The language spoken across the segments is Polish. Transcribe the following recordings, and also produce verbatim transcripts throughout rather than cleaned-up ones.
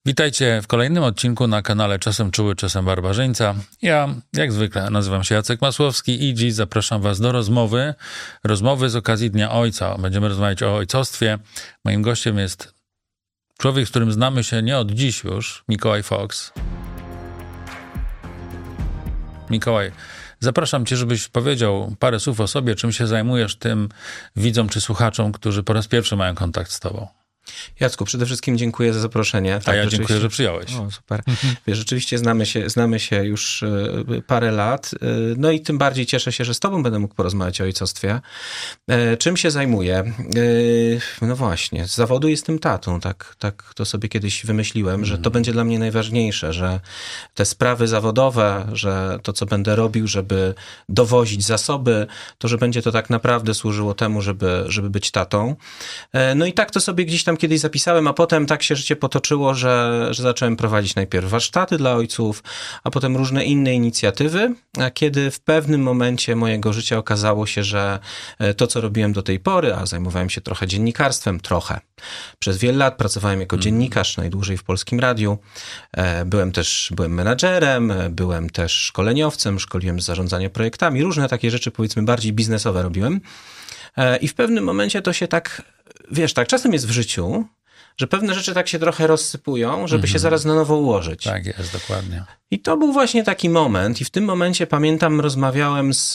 Witajcie w kolejnym odcinku na kanale Czasem Czuły, Czasem Barbarzyńca. Ja, jak zwykle, nazywam się Jacek Masłowski i dziś zapraszam was do rozmowy. Rozmowy z okazji Dnia Ojca. Będziemy rozmawiać o ojcostwie. Moim gościem jest człowiek, z którym znamy się nie od dziś już, Mikołaj Fox. Mikołaj, zapraszam cię, żebyś powiedział parę słów o sobie, czym się zajmujesz tym widzom czy słuchaczom, którzy po raz pierwszy mają kontakt z tobą. Jacku, przede wszystkim dziękuję za zaproszenie. Tak, A ja dziękuję, że przyjąłeś. O, super. Wiesz, rzeczywiście znamy się, znamy się już parę lat, no i tym bardziej cieszę się, że z tobą będę mógł porozmawiać o ojcostwie. Czym się zajmuję? No właśnie, z zawodu jestem tatą, tak, tak to sobie kiedyś wymyśliłem, że to będzie dla mnie najważniejsze, że te sprawy zawodowe, że to, co będę robił, żeby dowozić zasoby, to, że będzie to tak naprawdę służyło temu, żeby, żeby być tatą. No i tak to sobie gdzieś tam kiedyś zapisałem, a potem tak się życie potoczyło, że, że zacząłem prowadzić najpierw warsztaty dla ojców, a potem różne inne inicjatywy, a kiedy w pewnym momencie mojego życia okazało się, że to, co robiłem do tej pory, a zajmowałem się trochę dziennikarstwem, trochę. Przez wiele lat pracowałem jako dziennikarz, najdłużej w Polskim Radiu. Byłem też, byłem menadżerem, byłem też szkoleniowcem, szkoliłem z zarządzania projektami, różne takie rzeczy, powiedzmy, bardziej biznesowe robiłem. I w pewnym momencie to się tak, wiesz, tak czasem jest w życiu, że pewne rzeczy tak się trochę rozsypują, żeby mm-hmm. się zaraz na nowo ułożyć. Tak jest, dokładnie. I to był właśnie taki moment i w tym momencie, pamiętam, rozmawiałem z,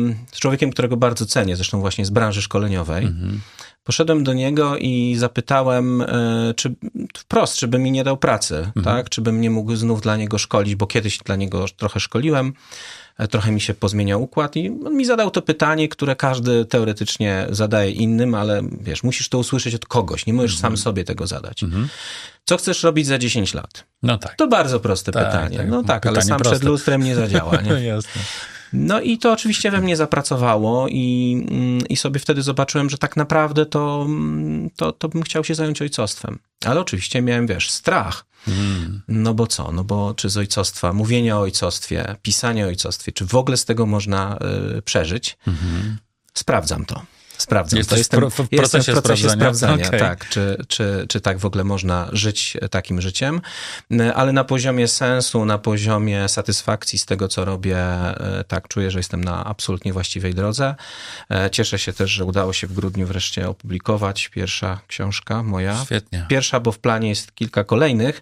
z człowiekiem, którego bardzo cenię, zresztą właśnie z branży szkoleniowej. Mm-hmm. Poszedłem do niego i zapytałem, czy wprost, czy by mi nie dał pracy, mm-hmm. tak? Czy bym nie mógł znów dla niego szkolić, bo kiedyś dla niego trochę szkoliłem. Trochę mi się pozmieniał układ i on mi zadał to pytanie, które każdy teoretycznie zadaje innym, ale wiesz, musisz to usłyszeć od kogoś, nie możesz mm-hmm. sam sobie tego zadać. Mm-hmm. Co chcesz robić za dziesięć lat? No tak. To bardzo proste tak, pytanie. Tak, no tak, pytanie ale sam proste. Przed lustrem nie zadziała. Nie? Jasne. No i to oczywiście we mnie zapracowało i, i sobie wtedy zobaczyłem, że tak naprawdę to, to, to bym chciał się zająć ojcostwem. Ale oczywiście miałem, wiesz, strach. Mm. No bo co? No bo czy z ojcostwa, mówienia o ojcostwie, pisania o ojcostwie, czy w ogóle z tego można y, przeżyć? Mm-hmm. Sprawdzam to. Sprawdzam. Jesteś to jestem, w, w procesie, jestem w procesie sprawdzania, sprawdzania okay. tak, czy, czy, czy tak w ogóle można żyć takim życiem, ale na poziomie sensu, na poziomie satysfakcji z tego, co robię, tak, czuję, że jestem na absolutnie właściwej drodze. Cieszę się też, że udało się w grudniu wreszcie opublikować pierwsza książka moja. Świetnie. Pierwsza, bo w planie jest kilka kolejnych.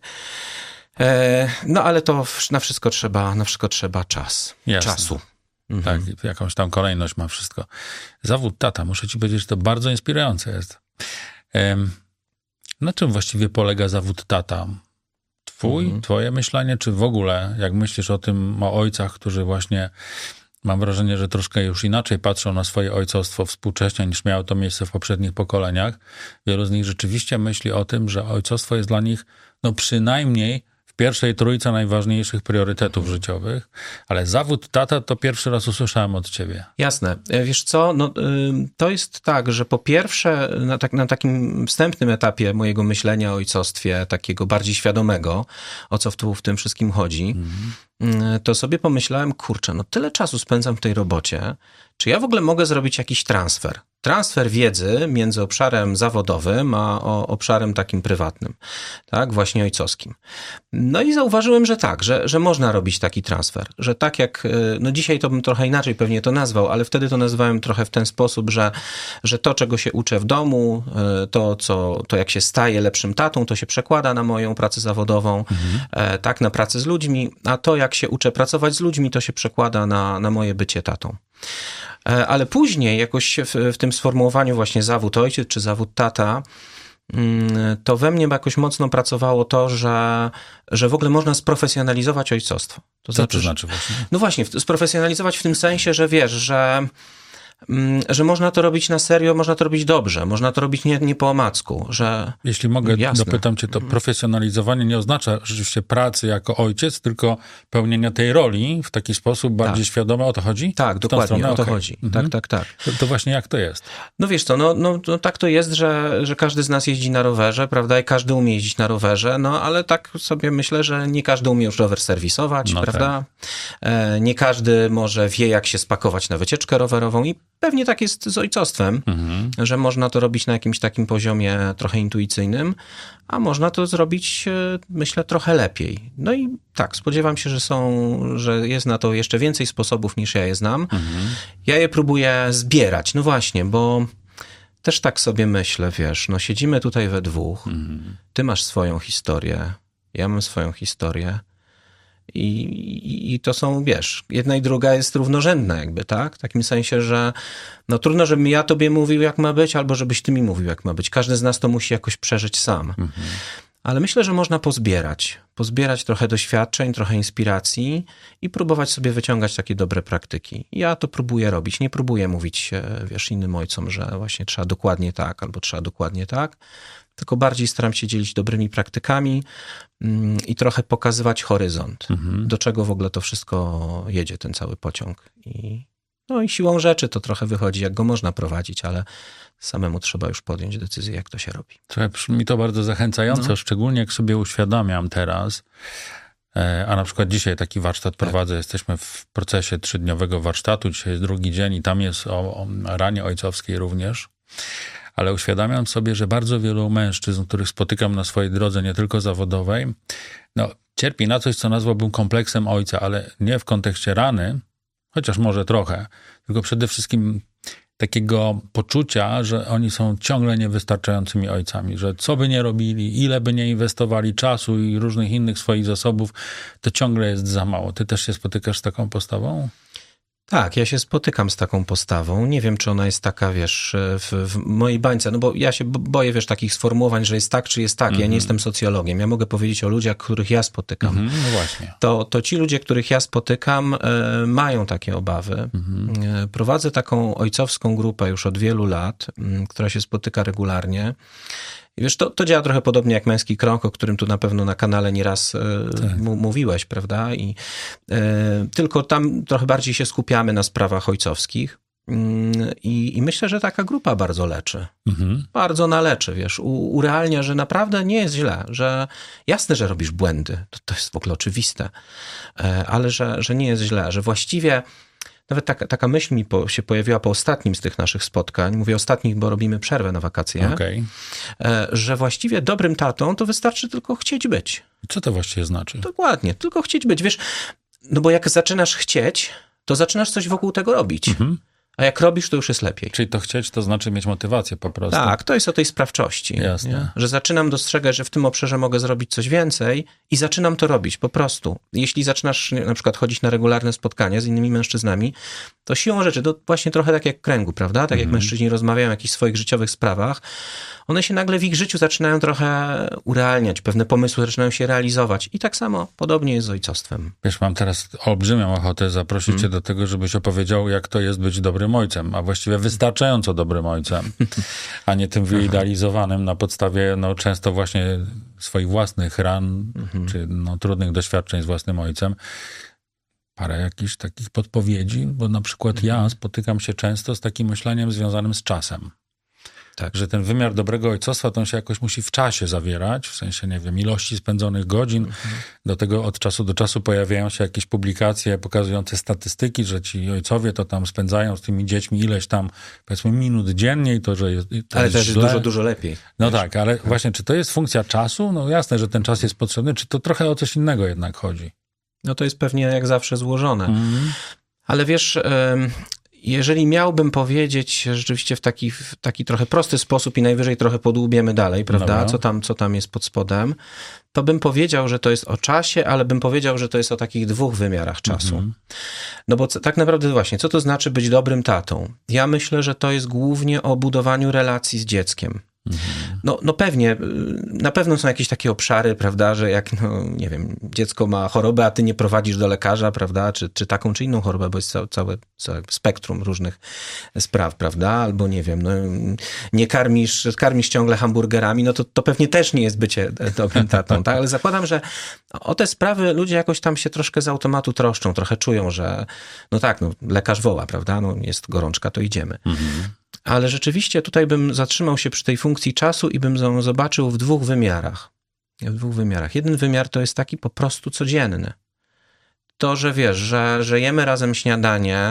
No ale to na wszystko trzeba, na wszystko trzeba czas. Jasne. Czasu. Tak, mhm. jakąś tam kolejność ma wszystko. Zawód tata, muszę ci powiedzieć, że to bardzo inspirujące jest. Um, na czym właściwie polega zawód tata? Twój, mhm. twoje myślenie, czy w ogóle, jak myślisz o tym, o ojcach, którzy właśnie, mam wrażenie, że troszkę już inaczej patrzą na swoje ojcostwo współcześnie, niż miało to miejsce w poprzednich pokoleniach. Wielu z nich rzeczywiście myśli o tym, że ojcostwo jest dla nich, no przynajmniej w pierwszej trójce najważniejszych priorytetów mhm. życiowych, ale zawód tata to pierwszy raz usłyszałem od ciebie. Jasne. Wiesz co, no, to jest tak, że po pierwsze na, tak, na takim wstępnym etapie mojego myślenia o ojcostwie, takiego bardziej świadomego, o co w, tu, w tym wszystkim chodzi, mhm. to sobie pomyślałem, kurczę, no tyle czasu spędzam w tej robocie, czy ja w ogóle mogę zrobić jakiś transfer? Transfer wiedzy między obszarem zawodowym a obszarem takim prywatnym, tak, właśnie ojcowskim. No i zauważyłem, że tak, że, że można robić taki transfer, że tak jak, no dzisiaj to bym trochę inaczej pewnie to nazwał, ale wtedy to nazywałem trochę w ten sposób, że, że to, czego się uczę w domu, to, co, to jak się staję lepszym tatą, to się przekłada na moją pracę zawodową, mhm. tak, na pracę z ludźmi, a to, jak się uczę pracować z ludźmi, to się przekłada na, na moje bycie tatą. Ale później jakoś w, w tym sformułowaniu właśnie zawód ojciec czy zawód tata, to we mnie jakoś mocno pracowało to, że, że w ogóle można sprofesjonalizować ojcostwo. To Co znaczy, to znaczy właśnie? No właśnie, sprofesjonalizować w tym sensie, że wiesz, że że można to robić na serio, można to robić dobrze, można to robić nie, nie po omacku, że... Jeśli mogę, Jasne. dopytam cię, to profesjonalizowanie nie oznacza rzeczywiście pracy jako ojciec, tylko pełnienia tej roli w taki sposób bardziej tak. świadomy, o to chodzi? Tak, dokładnie, stronę? o to okay. chodzi. Mhm. Tak, tak, tak. To, to właśnie jak to jest? No wiesz co, no, no, no tak to jest, że, że każdy z nas jeździ na rowerze, prawda, i każdy umie jeździć na rowerze, no ale tak sobie myślę, że nie każdy umie już rower serwisować, no prawda? Tak. Nie każdy może wie, jak się spakować na wycieczkę rowerową i Pewnie tak jest z ojcostwem, mhm. że można to robić na jakimś takim poziomie trochę intuicyjnym, a można to zrobić, myślę, trochę lepiej. No i tak, spodziewam się, że są, że jest na to jeszcze więcej sposobów niż ja je znam. Mhm. Ja je próbuję zbierać, no właśnie, bo też tak sobie myślę, wiesz, no siedzimy tutaj we dwóch, mhm. ty masz swoją historię, ja mam swoją historię. I, i, I to są, wiesz, jedna i druga jest równorzędna jakby, tak? W takim sensie, że no trudno, żebym ja tobie mówił, jak ma być, albo żebyś ty mi mówił, jak ma być. Każdy z nas to musi jakoś przeżyć sam. Mhm. Ale myślę, że można pozbierać. Pozbierać trochę doświadczeń, trochę inspiracji i próbować sobie wyciągać takie dobre praktyki. Ja to próbuję robić. Nie próbuję mówić, wiesz, innym ojcom, że właśnie trzeba dokładnie tak, albo trzeba dokładnie tak. Tylko bardziej staram się dzielić dobrymi praktykami i trochę pokazywać horyzont, mhm. do czego w ogóle to wszystko jedzie, ten cały pociąg. I, no i siłą rzeczy to trochę wychodzi, jak go można prowadzić, ale samemu trzeba już podjąć decyzję, jak to się robi. Słuchaj, mi to bardzo zachęcające, no. Szczególnie jak sobie uświadamiam teraz, a na przykład dzisiaj taki warsztat prowadzę, tak. Jesteśmy w procesie trzydniowego warsztatu, dzisiaj jest drugi dzień i tam jest o, o ranie ojcowskiej również. Ale uświadamiam sobie, że bardzo wielu mężczyzn, których spotykam na swojej drodze, nie tylko zawodowej, no, cierpi na coś, co nazwałbym kompleksem ojca, ale nie w kontekście rany, chociaż może trochę, tylko przede wszystkim takiego poczucia, że oni są ciągle niewystarczającymi ojcami, że co by nie robili, ile by nie inwestowali czasu i różnych innych swoich zasobów, to ciągle jest za mało. Ty też się spotykasz z taką postawą? Tak, ja się spotykam z taką postawą. Nie wiem, czy ona jest taka, wiesz, w, w mojej bańce, no bo ja się boję, wiesz, takich sformułowań, że jest tak, czy jest tak. Mm-hmm. Ja nie jestem socjologiem. Ja mogę powiedzieć o ludziach, których ja spotykam. Mm-hmm, no właśnie. To, to ci ludzie, których ja spotykam, e, mają takie obawy. Mm-hmm. E, prowadzę taką ojcowską grupę już od wielu lat, m, która się spotyka regularnie. I wiesz, to, to działa trochę podobnie jak Męski Krąg, o którym tu na pewno na kanale nieraz e, tak. m- mówiłeś, prawda? I e, tylko tam trochę bardziej się skupiamy na sprawach ojcowskich. I, I myślę, że taka grupa bardzo leczy. Mhm. Bardzo naleczy, wiesz, u, urealnia, że naprawdę nie jest źle, że jasne, że robisz błędy, to, to jest w ogóle oczywiste, e, ale że, że nie jest źle, że właściwie nawet taka, taka myśl mi po, się pojawiła po ostatnim z tych naszych spotkań, mówię ostatnich, bo robimy przerwę na wakacje, okay. że właściwie dobrym tatą to wystarczy tylko chcieć być. Co to właściwie znaczy? Dokładnie, tylko chcieć być. Wiesz, no bo jak zaczynasz chcieć, to zaczynasz coś wokół tego robić. Mhm. A jak robisz, to już jest lepiej. Czyli to chcieć, to znaczy mieć motywację po prostu. Tak, to jest o tej sprawczości. Jasne. Nie? Że zaczynam dostrzegać, że w tym obszarze mogę zrobić coś więcej i zaczynam to robić po prostu. Jeśli zaczynasz na przykład chodzić na regularne spotkania z innymi mężczyznami, to siłą rzeczy, to właśnie trochę tak jak kręgu, prawda? Tak mm. jak mężczyźni rozmawiają o jakichś swoich życiowych sprawach, one się nagle w ich życiu zaczynają trochę urealniać, pewne pomysły zaczynają się realizować. I tak samo podobnie jest z ojcostwem. Wiesz, mam teraz olbrzymią ochotę zaprosić mm. cię do tego, żebyś opowiedział, jak to jest być dobrym ojcem, a właściwie wystarczająco dobrym ojcem, a nie tym wyidealizowanym na podstawie no, często właśnie swoich własnych ran, mm-hmm. czy no, trudnych doświadczeń z własnym ojcem. Parę jakichś takich podpowiedzi, bo na przykład mm-hmm. ja spotykam się często z takim myśleniem związanym z czasem. Tak. Że ten wymiar dobrego ojcostwa, to on się jakoś musi w czasie zawierać, w sensie, nie wiem, ilości spędzonych godzin. Mhm. Do tego od czasu do czasu pojawiają się jakieś publikacje pokazujące statystyki, że ci ojcowie to tam spędzają z tymi dziećmi ileś tam, powiedzmy, minut dziennie i to, że jest to Ale jest też jest dużo, dużo lepiej. No wiesz? Tak, ale mhm. właśnie, czy to jest funkcja czasu? No jasne, że ten czas jest potrzebny, czy to trochę o coś innego jednak chodzi? No to jest pewnie jak zawsze złożone. Mhm. Ale wiesz... Ym... Jeżeli miałbym powiedzieć rzeczywiście w taki, w taki trochę prosty sposób i najwyżej trochę podłubiemy dalej, prawda, co tam, co tam jest pod spodem, to bym powiedział, że to jest o czasie, ale bym powiedział, że to jest o takich dwóch wymiarach czasu. Mm-hmm. No bo co, tak naprawdę właśnie, co to znaczy być dobrym tatą? Ja myślę, że to jest głównie o budowaniu relacji z dzieckiem. No, no pewnie, na pewno są jakieś takie obszary, prawda, że jak, no nie wiem, dziecko ma chorobę, a ty nie prowadzisz do lekarza, prawda, czy, czy taką, czy inną chorobę, bo jest całe, całe, całe spektrum różnych spraw, prawda, albo nie wiem, no nie karmisz, karmisz ciągle hamburgerami, no to, to pewnie też nie jest bycie dobrym tatą, tak, ale zakładam, że o te sprawy ludzie jakoś tam się troszkę z automatu troszczą, trochę czują, że no tak, no lekarz woła, prawda, no jest gorączka, to idziemy. Mhm. Ale rzeczywiście tutaj bym zatrzymał się przy tej funkcji czasu i bym ją zobaczył w dwóch wymiarach. W dwóch wymiarach. Jeden wymiar to jest taki po prostu codzienny. To, że wiesz, że, że jemy razem śniadanie,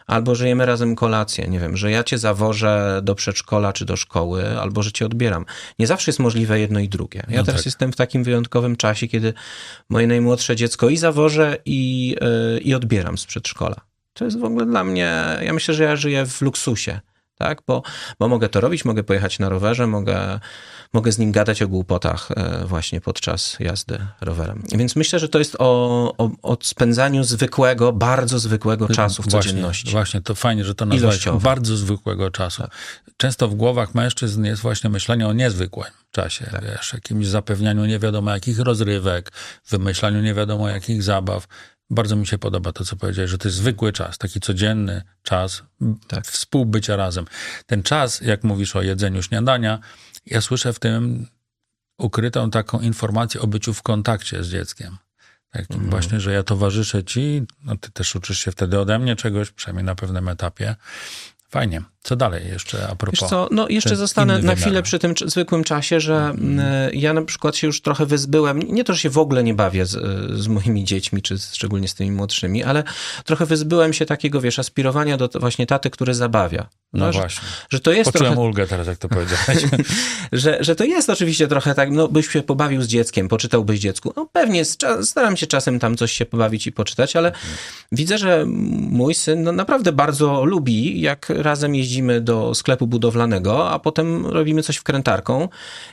albo że jemy razem kolację, nie wiem, że ja cię zawożę do przedszkola czy do szkoły, albo że cię odbieram. Nie zawsze jest możliwe jedno i drugie. Ja no teraz tak. jestem w takim wyjątkowym czasie, kiedy moje najmłodsze dziecko i zawożę, i, yy, i odbieram z przedszkola. To jest w ogóle dla mnie, ja myślę, że ja żyję w luksusie, tak? Bo, bo mogę to robić, mogę pojechać na rowerze, mogę, mogę z nim gadać o głupotach właśnie podczas jazdy rowerem. Więc myślę, że to jest o, o, o spędzaniu zwykłego, bardzo zwykłego czasu w właśnie, codzienności. Właśnie, to fajnie, że to nazwałeś. Ilościowo. Bardzo zwykłego czasu. Tak. Często w głowach mężczyzn jest właśnie myślenie o niezwykłym czasie, tak. Wiesz, jakimś zapewnianiu nie wiadomo jakich rozrywek, wymyślaniu nie wiadomo jakich zabaw. Bardzo mi się podoba to, co powiedziałeś, że to jest zwykły czas, taki codzienny czas tak. współbycia razem. Ten czas, jak mówisz o jedzeniu śniadania, ja słyszę w tym ukrytą taką informację o byciu w kontakcie z dzieckiem. Tak, mhm. Właśnie, że ja towarzyszę ci, no ty też uczysz się wtedy ode mnie czegoś, przynajmniej na pewnym etapie. Fajnie. Co dalej jeszcze a propos? Wiesz co, no jeszcze zostanę na chwilę przy tym zwykłym czasie, że mm. ja na przykład się już trochę wyzbyłem, nie to, że się w ogóle nie bawię z, z moimi dziećmi, czy szczególnie z tymi młodszymi, ale trochę wyzbyłem się takiego, wiesz, aspirowania do właśnie taty, który zabawia. No, no właśnie. Że, że to jest Poczułem trochę... ulgę teraz, jak to powiedziałeś. że, że to jest oczywiście trochę tak, no byś się pobawił z dzieckiem, poczytałbyś dziecku. No pewnie, staram się czasem tam coś się pobawić i poczytać, ale mhm. widzę, że mój syn no, naprawdę bardzo lubi, jak razem jeździmy do sklepu budowlanego, a potem robimy coś wkrętarką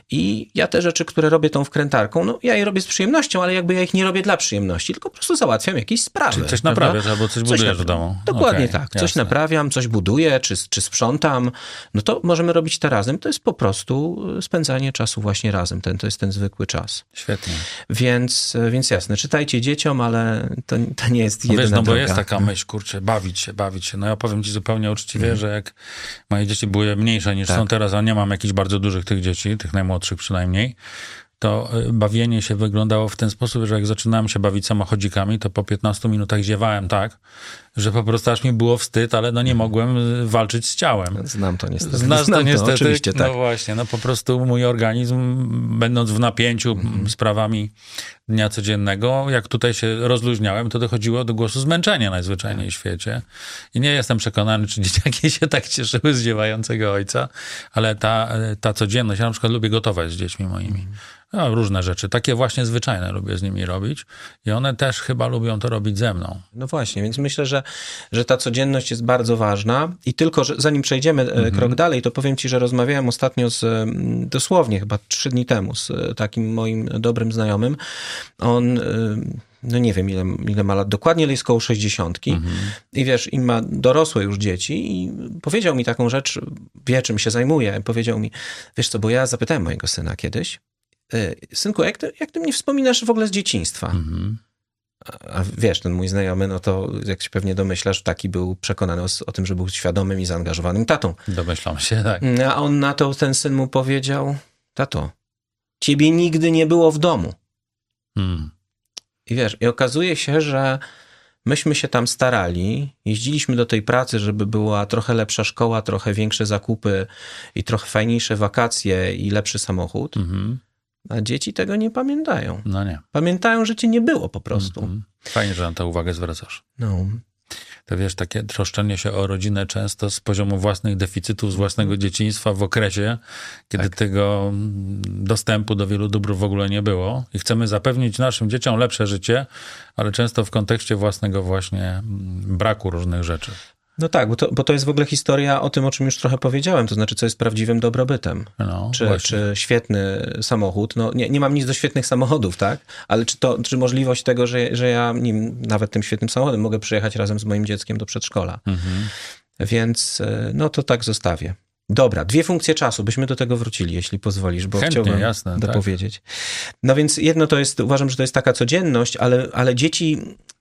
i ja te rzeczy, które robię tą wkrętarką, no ja je robię z przyjemnością, ale jakby ja ich nie robię dla przyjemności, tylko po prostu załatwiam jakieś sprawy. Czyli coś naprawiasz albo coś budujesz coś w domu. Dokładnie okay, tak. Coś jasne. naprawiam, coś buduję, czy, czy sprzątam, no to możemy robić to razem. To jest po prostu spędzanie czasu właśnie razem. Ten, to jest ten zwykły czas. Świetnie. Więc, więc jasne, czytajcie dzieciom, ale to, to nie jest jedyna no wiesz, no droga. bo jest taka myśl, kurczę, bawić się, bawić się. No ja powiem ci zupełnie uczciwie, mm. że jak moje dzieci były mniejsze niż tak. są teraz, a nie mam jakichś bardzo dużych tych dzieci, tych najmłodszych przynajmniej, to bawienie się wyglądało w ten sposób, że jak zaczynałem się bawić samochodzikami, to po piętnastu minutach ziewałem tak, że po prostu aż mi było wstyd, ale no nie mogłem walczyć z ciałem. Znam to niestety. Znasz Znam to niestety. To, oczywiście, tak. No właśnie, no po prostu mój organizm, będąc w napięciu mm. sprawami dnia codziennego, jak tutaj się rozluźniałem, to dochodziło do głosu zmęczenia najzwyczajniej w świecie. I nie jestem przekonany, czy dzieciaki się tak cieszyły z ziewającego ojca, ale ta, ta codzienność, ja na przykład lubię gotować z dziećmi moimi. Mm. No, różne rzeczy, takie właśnie zwyczajne lubię z nimi robić i one też chyba lubią to robić ze mną. No właśnie, więc myślę, że, że ta codzienność jest bardzo ważna i tylko, że zanim przejdziemy mm-hmm. krok dalej, to powiem ci, że rozmawiałem ostatnio z, dosłownie chyba trzy dni temu z takim moim dobrym znajomym. On... no nie wiem, ile, ile ma lat dokładnie, ale jest koło sześćdziesiątki. Mhm. I wiesz, i ma dorosłe już dzieci i powiedział mi taką rzecz, wie czym się zajmuje. Powiedział mi, wiesz co, bo ja zapytałem mojego syna kiedyś, synku, jak ty, jak ty mnie wspominasz w ogóle z dzieciństwa? Mhm. A, a wiesz, ten mój znajomy, no to jak się pewnie domyślasz, taki był przekonany o, o tym, że był świadomym i zaangażowanym tatą. Domyślam się, tak. A on na to, ten syn mu powiedział, tato, ciebie nigdy nie było w domu. Hmm. I wiesz, i okazuje się, że myśmy się tam starali, jeździliśmy do tej pracy, żeby była trochę lepsza szkoła, trochę większe zakupy i trochę fajniejsze wakacje i lepszy samochód. Mhm. A dzieci tego nie pamiętają. No nie. Pamiętają, że cię nie było po prostu. Mhm. Fajnie, że na tę uwagę zwracasz. No. To wiesz, takie troszczenie się o rodzinę często z poziomu własnych deficytów, z własnego dzieciństwa w okresie, kiedy tak. tego dostępu do wielu dóbr w ogóle nie było. I chcemy zapewnić naszym dzieciom lepsze życie, ale często w kontekście własnego właśnie braku różnych rzeczy. No tak, bo to, bo to jest w ogóle historia o tym, o czym już trochę powiedziałem, to znaczy, co jest prawdziwym dobrobytem. No, czy, czy świetny samochód. No, nie, nie mam nic do świetnych samochodów, tak? Ale czy, to, czy możliwość tego, że, że ja nim, nawet tym świetnym samochodem mogę przyjechać razem z moim dzieckiem do przedszkola. Mhm. Więc no to tak zostawię. Dobra, dwie funkcje czasu, byśmy do tego wrócili, jeśli pozwolisz, bo Chętnie, chciałbym jasne, dopowiedzieć. Tak. No więc jedno to jest, uważam, że to jest taka codzienność, ale, ale dzieci...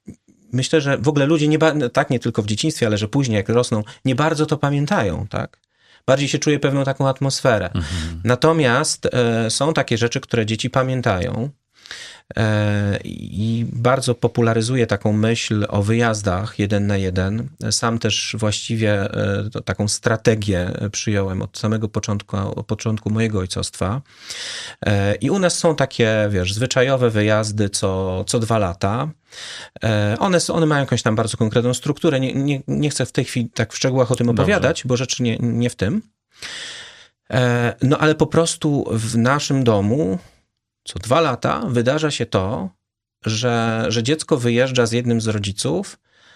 Myślę, że w ogóle ludzie, nie ba- tak nie tylko w dzieciństwie, ale że później jak rosną, nie bardzo to pamiętają, tak? Bardziej się czuje pewną taką atmosferę. Mhm. Natomiast e, są takie rzeczy, które dzieci pamiętają i bardzo popularyzuje taką myśl o wyjazdach jeden na jeden. Sam też właściwie to, taką strategię przyjąłem od samego początku, od początku mojego ojcostwa. I u nas są takie, wiesz, zwyczajowe wyjazdy co, co dwa lata. One, one mają jakąś tam bardzo konkretną strukturę. Nie, nie, nie chcę w tej chwili tak w szczegółach o tym opowiadać, Dobrze. Bo rzecz nie, nie w tym. No ale po prostu w naszym domu co dwa lata wydarza się to, że, że dziecko wyjeżdża z jednym z rodziców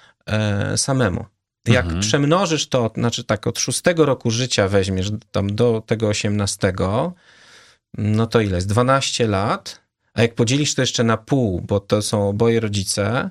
e, samemu. Jak mhm. przemnożysz to, znaczy tak od szóstego roku życia weźmiesz tam do tego osiemnastego, no to ile jest? dwanaście lat, a jak podzielisz to jeszcze na pół, bo to są oboje rodzice,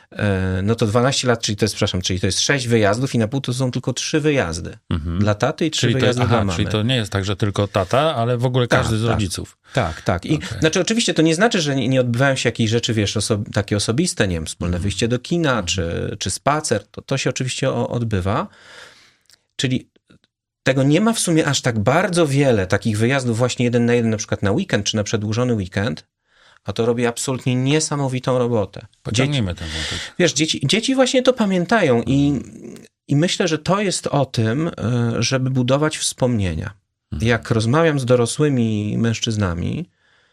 no to dwanaście lat, czyli to jest, przepraszam, czyli to jest sześć wyjazdów i na pół to są tylko trzy wyjazdy. Mhm. Dla taty i trzy czyli wyjazdy to, aha, dla mamy. Czyli to nie jest tak, że tylko tata, ale w ogóle każdy tak, z rodziców. Tak, tak. I okay. Znaczy oczywiście to nie znaczy, że nie, nie odbywają się jakieś rzeczy, wiesz, oso- takie osobiste, nie wiem, wspólne mhm. wyjście do kina, mhm. czy, czy spacer. To, to się oczywiście o, odbywa. Czyli tego nie ma w sumie aż tak bardzo wiele takich wyjazdów właśnie jeden na jeden, na przykład na weekend, czy na przedłużony weekend, a to robi absolutnie niesamowitą robotę. Pociągniemy ten wątek. Wiesz, dzieci, dzieci właśnie to pamiętają i, i myślę, że to jest o tym, żeby budować wspomnienia. Mhm. Jak rozmawiam z dorosłymi mężczyznami,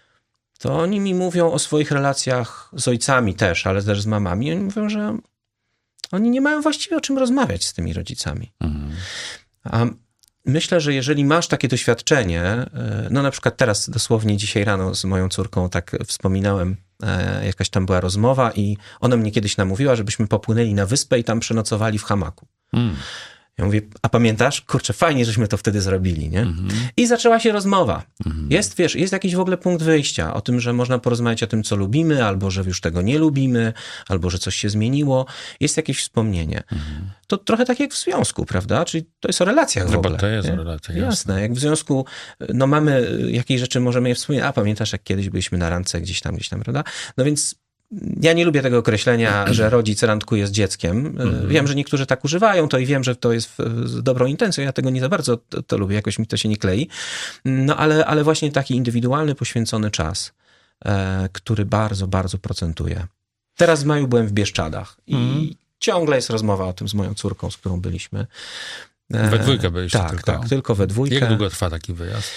to oni mi mówią o swoich relacjach z ojcami też, ale też z mamami. Oni mówią, że oni nie mają właściwie o czym rozmawiać z tymi rodzicami. Mhm. A myślę, że jeżeli masz takie doświadczenie, no na przykład teraz dosłownie dzisiaj rano z moją córką tak wspominałem, jakaś tam była rozmowa i ona mnie kiedyś namówiła, żebyśmy popłynęli na wyspę i tam przenocowali w hamaku. Mm. Ja mówię, a pamiętasz? Kurczę, fajnie, żeśmy to wtedy zrobili, nie? Mm-hmm. I zaczęła się rozmowa. Mm-hmm. Jest, wiesz, jest jakiś w ogóle punkt wyjścia o tym, że można porozmawiać o tym, co lubimy, albo że już tego nie lubimy, albo że coś się zmieniło. Jest jakieś wspomnienie. Mm-hmm. To trochę tak jak w związku, prawda? Czyli to jest o relacjach w no, ogóle. Bo to jest nie? o relacjach, jasne. jasne. Jak w związku, no mamy jakieś rzeczy, możemy je wspomnieć. A pamiętasz, jak kiedyś byliśmy na randce gdzieś tam, gdzieś tam, prawda? No więc ja nie lubię tego określenia, że rodzic randkuje z dzieckiem. Mm-hmm. Wiem, że niektórzy tak używają to i wiem, że to jest z dobrą intencją. Ja tego nie za bardzo to, to lubię, jakoś mi to się nie klei. No ale, ale właśnie taki indywidualny, poświęcony czas, e, który bardzo, bardzo procentuje. Teraz w maju byłem w Bieszczadach i mm. ciągle jest rozmowa o tym z moją córką, z którą byliśmy. E, we dwójkę byliście tak, tylko? Tak, tylko we dwójkę. Jak długo trwa taki wyjazd?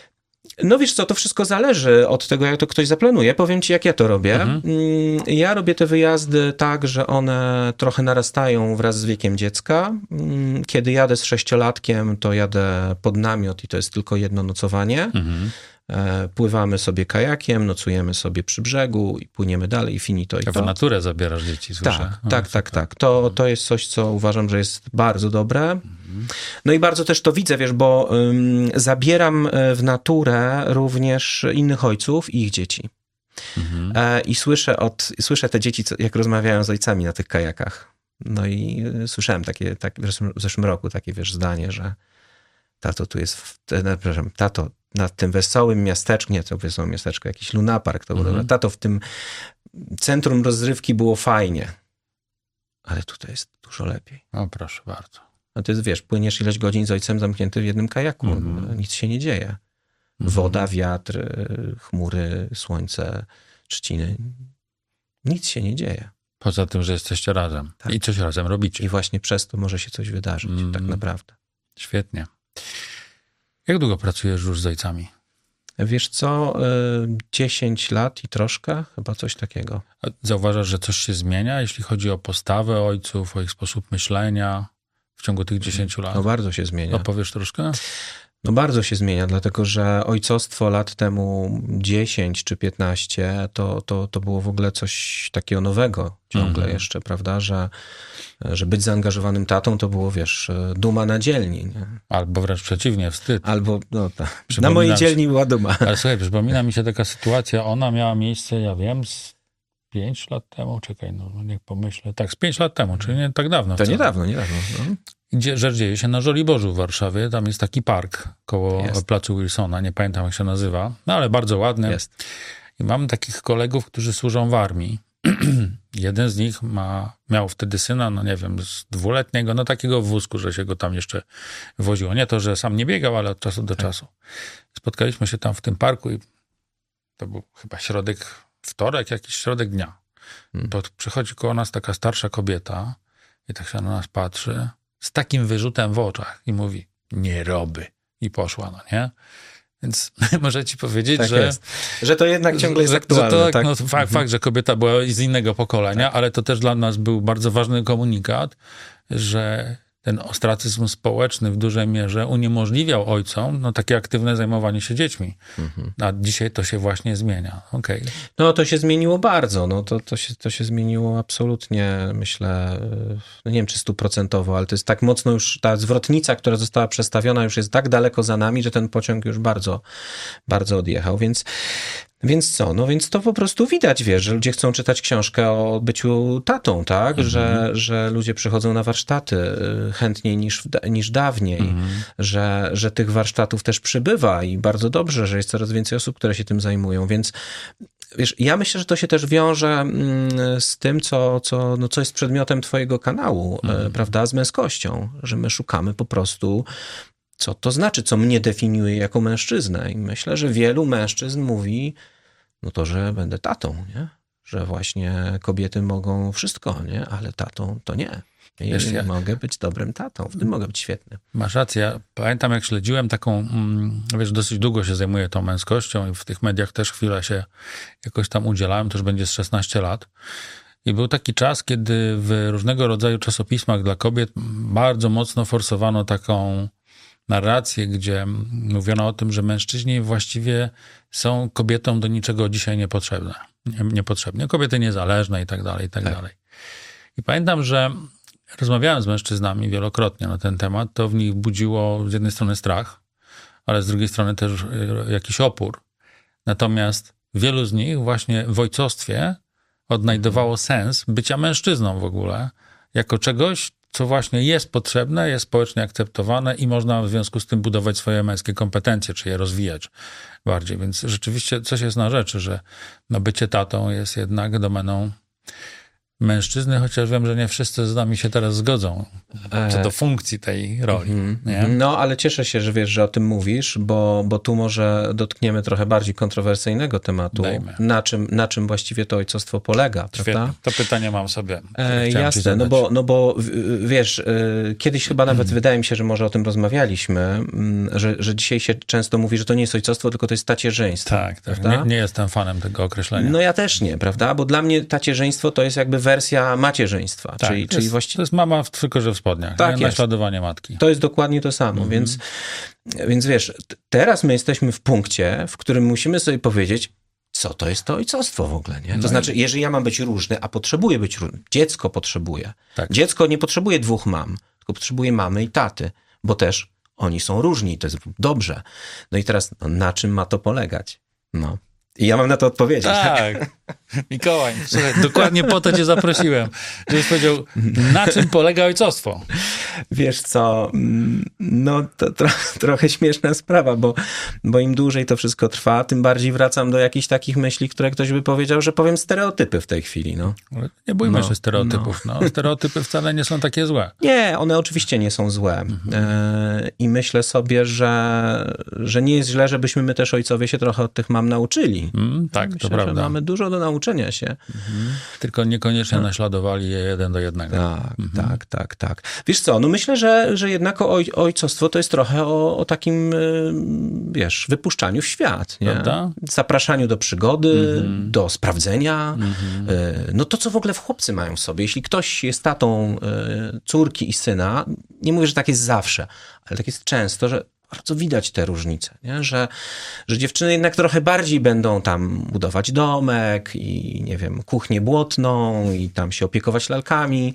No wiesz co, to wszystko zależy od tego, jak to ktoś zaplanuje. Powiem ci, jak ja to robię. Mhm. Ja robię te wyjazdy tak, że one trochę narastają wraz z wiekiem dziecka. Kiedy jadę z sześciolatkiem, to jadę pod namiot i to jest tylko jedno nocowanie. Mhm. Pływamy sobie kajakiem, nocujemy sobie przy brzegu i płyniemy dalej i finito. I to. W naturę zabierasz dzieci, słyszę. Tak, o, tak, tak, tak. To, to jest coś, co uważam, że jest bardzo dobre. No i bardzo też to widzę, wiesz, bo ym, zabieram w naturę również innych ojców i ich dzieci. Mhm. E, I słyszę, od, słyszę te dzieci, co, jak rozmawiają z ojcami na tych kajakach. No i y, słyszałem takie, tak, w, zeszłym, w zeszłym roku takie, wiesz, zdanie, że tato tu jest, w, te, no, przepraszam, tato na tym wesołym miasteczku, nie, to wesołe miasteczko, jakiś lunapark, to mhm. było, tato w tym centrum rozrywki było fajnie, ale tutaj jest dużo lepiej. O, proszę bardzo. No to jest, wiesz, płyniesz ileś godzin z ojcem zamknięty w jednym kajaku. Mm-hmm. Nic się nie dzieje. Mm-hmm. Woda, wiatr, chmury, słońce, trzciny. Nic się nie dzieje. Poza tym, że jesteście razem. Tak. I coś razem robicie. I właśnie przez to może się coś wydarzyć, mm. tak naprawdę. Świetnie. Jak długo pracujesz już z ojcami? Wiesz co, dziesięć lat i troszkę, chyba coś takiego. A zauważasz, że coś się zmienia, jeśli chodzi o postawę ojców, o ich sposób myślenia w ciągu tych dziesięciu lat? No bardzo się zmienia. Opowiesz troszkę? No bardzo się zmienia, dlatego że ojcostwo lat temu dziesięć czy piętnaście to, to, to było w ogóle coś takiego nowego ciągle mm-hmm. jeszcze, prawda, że, że być zaangażowanym tatą to było, wiesz, duma na dzielni. Nie? Albo wręcz przeciwnie, wstyd. Albo, no tak, na mojej dzielni była duma. Ale słuchaj, przypomina mi się taka sytuacja, ona miała miejsce, ja wiem, z pięć lat temu, czekaj, no niech pomyślę, tak, z pięć lat temu, czyli nie tak dawno. To niedawno, niedawno. No. Gdzie rzecz dzieje się na Żoliborzu w Warszawie, tam jest taki park koło jest. placu Wilsona, nie pamiętam jak się nazywa, no ale bardzo ładny. Jest. I mam takich kolegów, którzy służą w armii. Jeden z nich ma, miał wtedy syna, no nie wiem, z dwuletniego, no takiego w wózku, że się go tam jeszcze woziło. Nie to, że sam nie biegał, ale od czasu do tak. czasu. Spotkaliśmy się tam w tym parku i to był chyba środek wtorek, jakiś środek dnia. Hmm. To przychodzi koło nas taka starsza kobieta i tak się na nas patrzy z takim wyrzutem w oczach i mówi, nie roby. I poszła, no nie? Więc może ci powiedzieć, tak że... Jest. Że to jednak ciągle jest że, aktualne. Że to, tak? no, fakt, mhm. fakt, że kobieta była z innego pokolenia, tak. ale to też dla nas był bardzo ważny komunikat, że ten ostracyzm społeczny w dużej mierze uniemożliwiał ojcom no, takie aktywne zajmowanie się dziećmi. Mhm. A dzisiaj to się właśnie zmienia. Okay. No to się zmieniło bardzo. No, to, to, się, to się zmieniło absolutnie, myślę, no, nie wiem czy stuprocentowo, ale to jest tak mocno już, ta zwrotnica, która została przestawiona już jest tak daleko za nami, że ten pociąg już bardzo, bardzo odjechał. Więc Więc co? No więc to po prostu widać, wiesz, że ludzie chcą czytać książkę o byciu tatą, tak? Mhm. Że, że ludzie przychodzą na warsztaty chętniej niż, niż dawniej, mhm. że, że tych warsztatów też przybywa i bardzo dobrze, że jest coraz więcej osób, które się tym zajmują, więc wiesz, ja myślę, że to się też wiąże z tym, co, co, no, co jest przedmiotem twojego kanału, mhm. prawda? Z męskością, że my szukamy po prostu co to znaczy, co mnie definiuje jako mężczyznę. I myślę, że wielu mężczyzn mówi, no to, że będę tatą, nie? Że właśnie kobiety mogą wszystko, nie? Ale tatą to nie. I Wiesz, ja mogę być dobrym tatą, w tym mogę być świetny. Masz rację. Pamiętam, jak śledziłem taką, wiesz, dosyć długo się zajmuję tą męskością i w tych mediach też chwilę się jakoś tam udzielałem, to już będzie z szesnaście lat. I był taki czas, kiedy w różnego rodzaju czasopismach dla kobiet bardzo mocno forsowano taką narrację, gdzie mówiono o tym, że mężczyźni właściwie są kobietom do niczego dzisiaj niepotrzebne. Niepotrzebne. Kobiety niezależne i tak dalej, i tak, tak dalej. I pamiętam, że rozmawiałem z mężczyznami wielokrotnie na ten temat. To w nich budziło z jednej strony strach, ale z drugiej strony też jakiś opór. Natomiast wielu z nich właśnie w ojcostwie odnajdowało sens bycia mężczyzną w ogóle, jako czegoś, co właśnie jest potrzebne, jest społecznie akceptowane i można w związku z tym budować swoje męskie kompetencje, czy je rozwijać bardziej. Więc rzeczywiście coś jest na rzeczy, że no bycie tatą jest jednak domeną mężczyzny, chociaż wiem, że nie wszyscy z nami się teraz zgodzą co do funkcji tej roli. Mm-hmm. Nie? No, ale cieszę się, że wiesz, że o tym mówisz, bo, bo tu może dotkniemy trochę bardziej kontrowersyjnego tematu, na czym, na czym właściwie to ojcostwo polega, Świetnie. Prawda? To pytanie mam sobie. E, jasne, no bo, no bo wiesz, kiedyś chyba nawet mm. wydaje mi się, że może o tym rozmawialiśmy, że, że dzisiaj się często mówi, że to nie jest ojcostwo, tylko to jest tacierzyństwo. Tak, tak. Nie, nie jestem fanem tego określenia. No ja też nie, prawda? Bo dla mnie tacierzyństwo to jest jakby wersja macierzyństwa. Tak, czyli, jest, czyli właściwie... to jest mama w, tylko, że w spodniach. Tak, naśladowanie matki. To jest dokładnie to samo, mhm. więc, więc wiesz, teraz my jesteśmy w punkcie, w którym musimy sobie powiedzieć, co to jest to ojcostwo w ogóle, nie? To no znaczy, i... jeżeli ja mam być różny, a potrzebuję być różny, dziecko potrzebuje. Tak. Dziecko nie potrzebuje dwóch mam, tylko potrzebuje mamy i taty, bo też oni są różni i to jest dobrze. No i teraz, no, na czym ma to polegać? No. I ja mam na to odpowiedzieć. Tak. Mikołaj, słuchaj, dokładnie po to cię zaprosiłem, żebyś powiedział, na czym polega ojcostwo? Wiesz co, no to tro, trochę śmieszna sprawa, bo, bo im dłużej to wszystko trwa, tym bardziej wracam do jakichś takich myśli, które ktoś by powiedział, że powiem stereotypy w tej chwili. No. Nie bójmy no, się stereotypów. No. No, stereotypy wcale nie są takie złe. Nie, one oczywiście nie są złe. Mhm. E, I myślę sobie, że, że nie jest źle, żebyśmy my też ojcowie się trochę od tych mam nauczyli. Mm, tak, myślę, to prawda. Że mamy dużo do nauczenia się. Mhm. Tylko niekoniecznie no. naśladowali je jeden do jednego. Tak, mhm. tak, tak, tak. Wiesz co, no myślę, że, że jednak oj, ojcostwo to jest trochę o, o takim, wiesz, wypuszczaniu w świat, nie? Prawda? Zapraszaniu do przygody, mhm. do sprawdzenia. Mhm. No to, co w ogóle w chłopcy mają w sobie. Jeśli ktoś jest tatą córki i syna, nie mówię, że tak jest zawsze, ale tak jest często, że bardzo widać te różnice, nie? Że, że dziewczyny jednak trochę bardziej będą tam budować domek i, nie wiem, kuchnię błotną i tam się opiekować lalkami,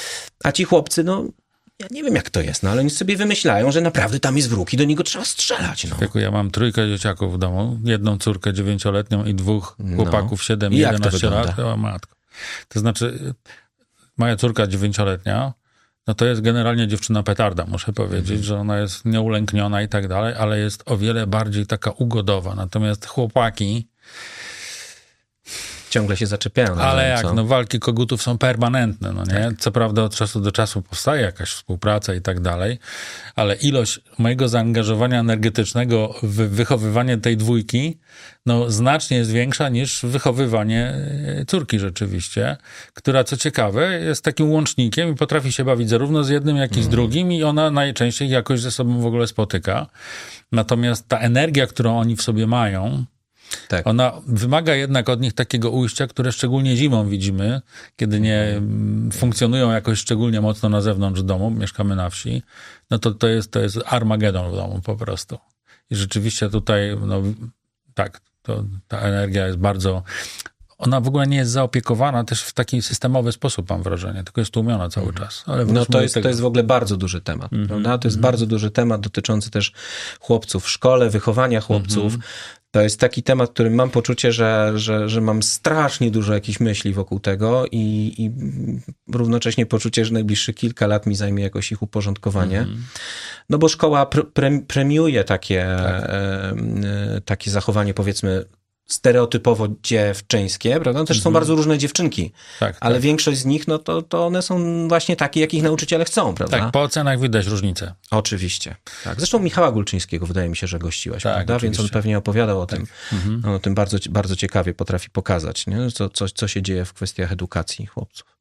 a ci chłopcy, no, ja nie wiem jak to jest, no, ale oni sobie wymyślają, że naprawdę tam jest wróg i do niego trzeba strzelać, no. Wieku, ja mam trójkę dzieciaków w domu, jedną córkę dziewięcioletnią i dwóch chłopaków, siedem, no. jedenaście lat. O, matko. To znaczy, moja córka dziewięcioletnia, no to jest generalnie dziewczyna petarda, muszę powiedzieć, mhm. że ona jest nieulękniona i tak dalej, ale jest o wiele bardziej taka ugodowa. Natomiast chłopaki... ciągle się zaczepiają. Ale jak, co? no walki kogutów są permanentne, no nie? Tak. Co prawda od czasu do czasu powstaje jakaś współpraca i tak dalej, ale ilość mojego zaangażowania energetycznego w wychowywanie tej dwójki, no znacznie jest większa niż wychowywanie córki rzeczywiście, która co ciekawe jest takim łącznikiem i potrafi się bawić zarówno z jednym, jak i z drugim i ona najczęściej jakoś ze sobą w ogóle spotyka. Natomiast ta energia, którą oni w sobie mają, tak. ona wymaga jednak od nich takiego ujścia, które szczególnie zimą widzimy, kiedy nie funkcjonują jakoś szczególnie mocno na zewnątrz domu, mieszkamy na wsi, no to to jest, to jest Armagedon w domu po prostu. I rzeczywiście tutaj, no tak, to, ta energia jest bardzo... Ona w ogóle nie jest zaopiekowana też w taki systemowy sposób, mam wrażenie, tylko jest tłumiona cały czas. Ale no to jest, tego... to jest w ogóle bardzo duży temat, mm-hmm, prawda? To jest mm-hmm. bardzo duży temat dotyczący też chłopców w szkole, wychowania chłopców. Mm-hmm. To jest taki temat, którym mam poczucie, że, że, że mam strasznie dużo jakichś myśli wokół tego i, i równocześnie poczucie, że najbliższe kilka lat mi zajmie jakoś ich uporządkowanie. Mm-hmm. No bo szkoła pre, premiuje takie, tak. e, e, takie zachowanie, powiedzmy, stereotypowo dziewczyńskie, prawda? Też mm-hmm. są bardzo różne dziewczynki, tak, ale tak. większość z nich, no to, to one są właśnie takie, jakich nauczyciele chcą, prawda? Tak, po ocenach widać różnicę. Oczywiście. Tak. Zresztą Michała Gulczyńskiego wydaje mi się, że gościłaś, tak, prawda? Oczywiście. Więc on pewnie opowiadał o tak. tym. Mm-hmm. On o tym bardzo, bardzo ciekawie potrafi pokazać, nie? Co, co, co się dzieje w kwestiach edukacji chłopców.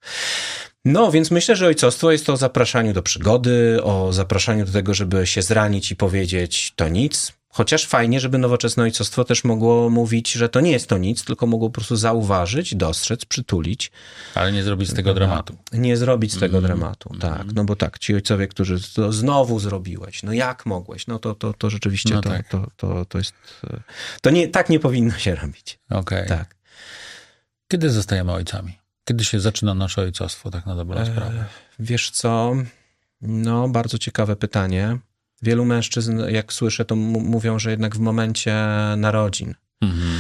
No, więc myślę, że ojcostwo jest to o zapraszaniu do przygody, o zapraszaniu do tego, żeby się zranić i powiedzieć to nic. Chociaż fajnie, żeby nowoczesne ojcostwo też mogło mówić, że to nie jest to nic, tylko mogło po prostu zauważyć, dostrzec, przytulić. Ale nie zrobić z tego dramatu. Nie zrobić z tego mm. dramatu, tak. No bo tak, ci ojcowie, którzy to znowu zrobiłeś, no jak mogłeś? No to, to, to rzeczywiście no to, tak. to, to, to jest... To nie, tak nie powinno się robić. Okej. Okay. Tak. Kiedy zostajemy ojcami? Kiedy się zaczyna nasze ojcostwo, tak na dobrą sprawę? E, wiesz co? No, bardzo ciekawe pytanie. Wielu mężczyzn, jak słyszę, to m- mówią, że jednak w momencie narodzin. Mhm.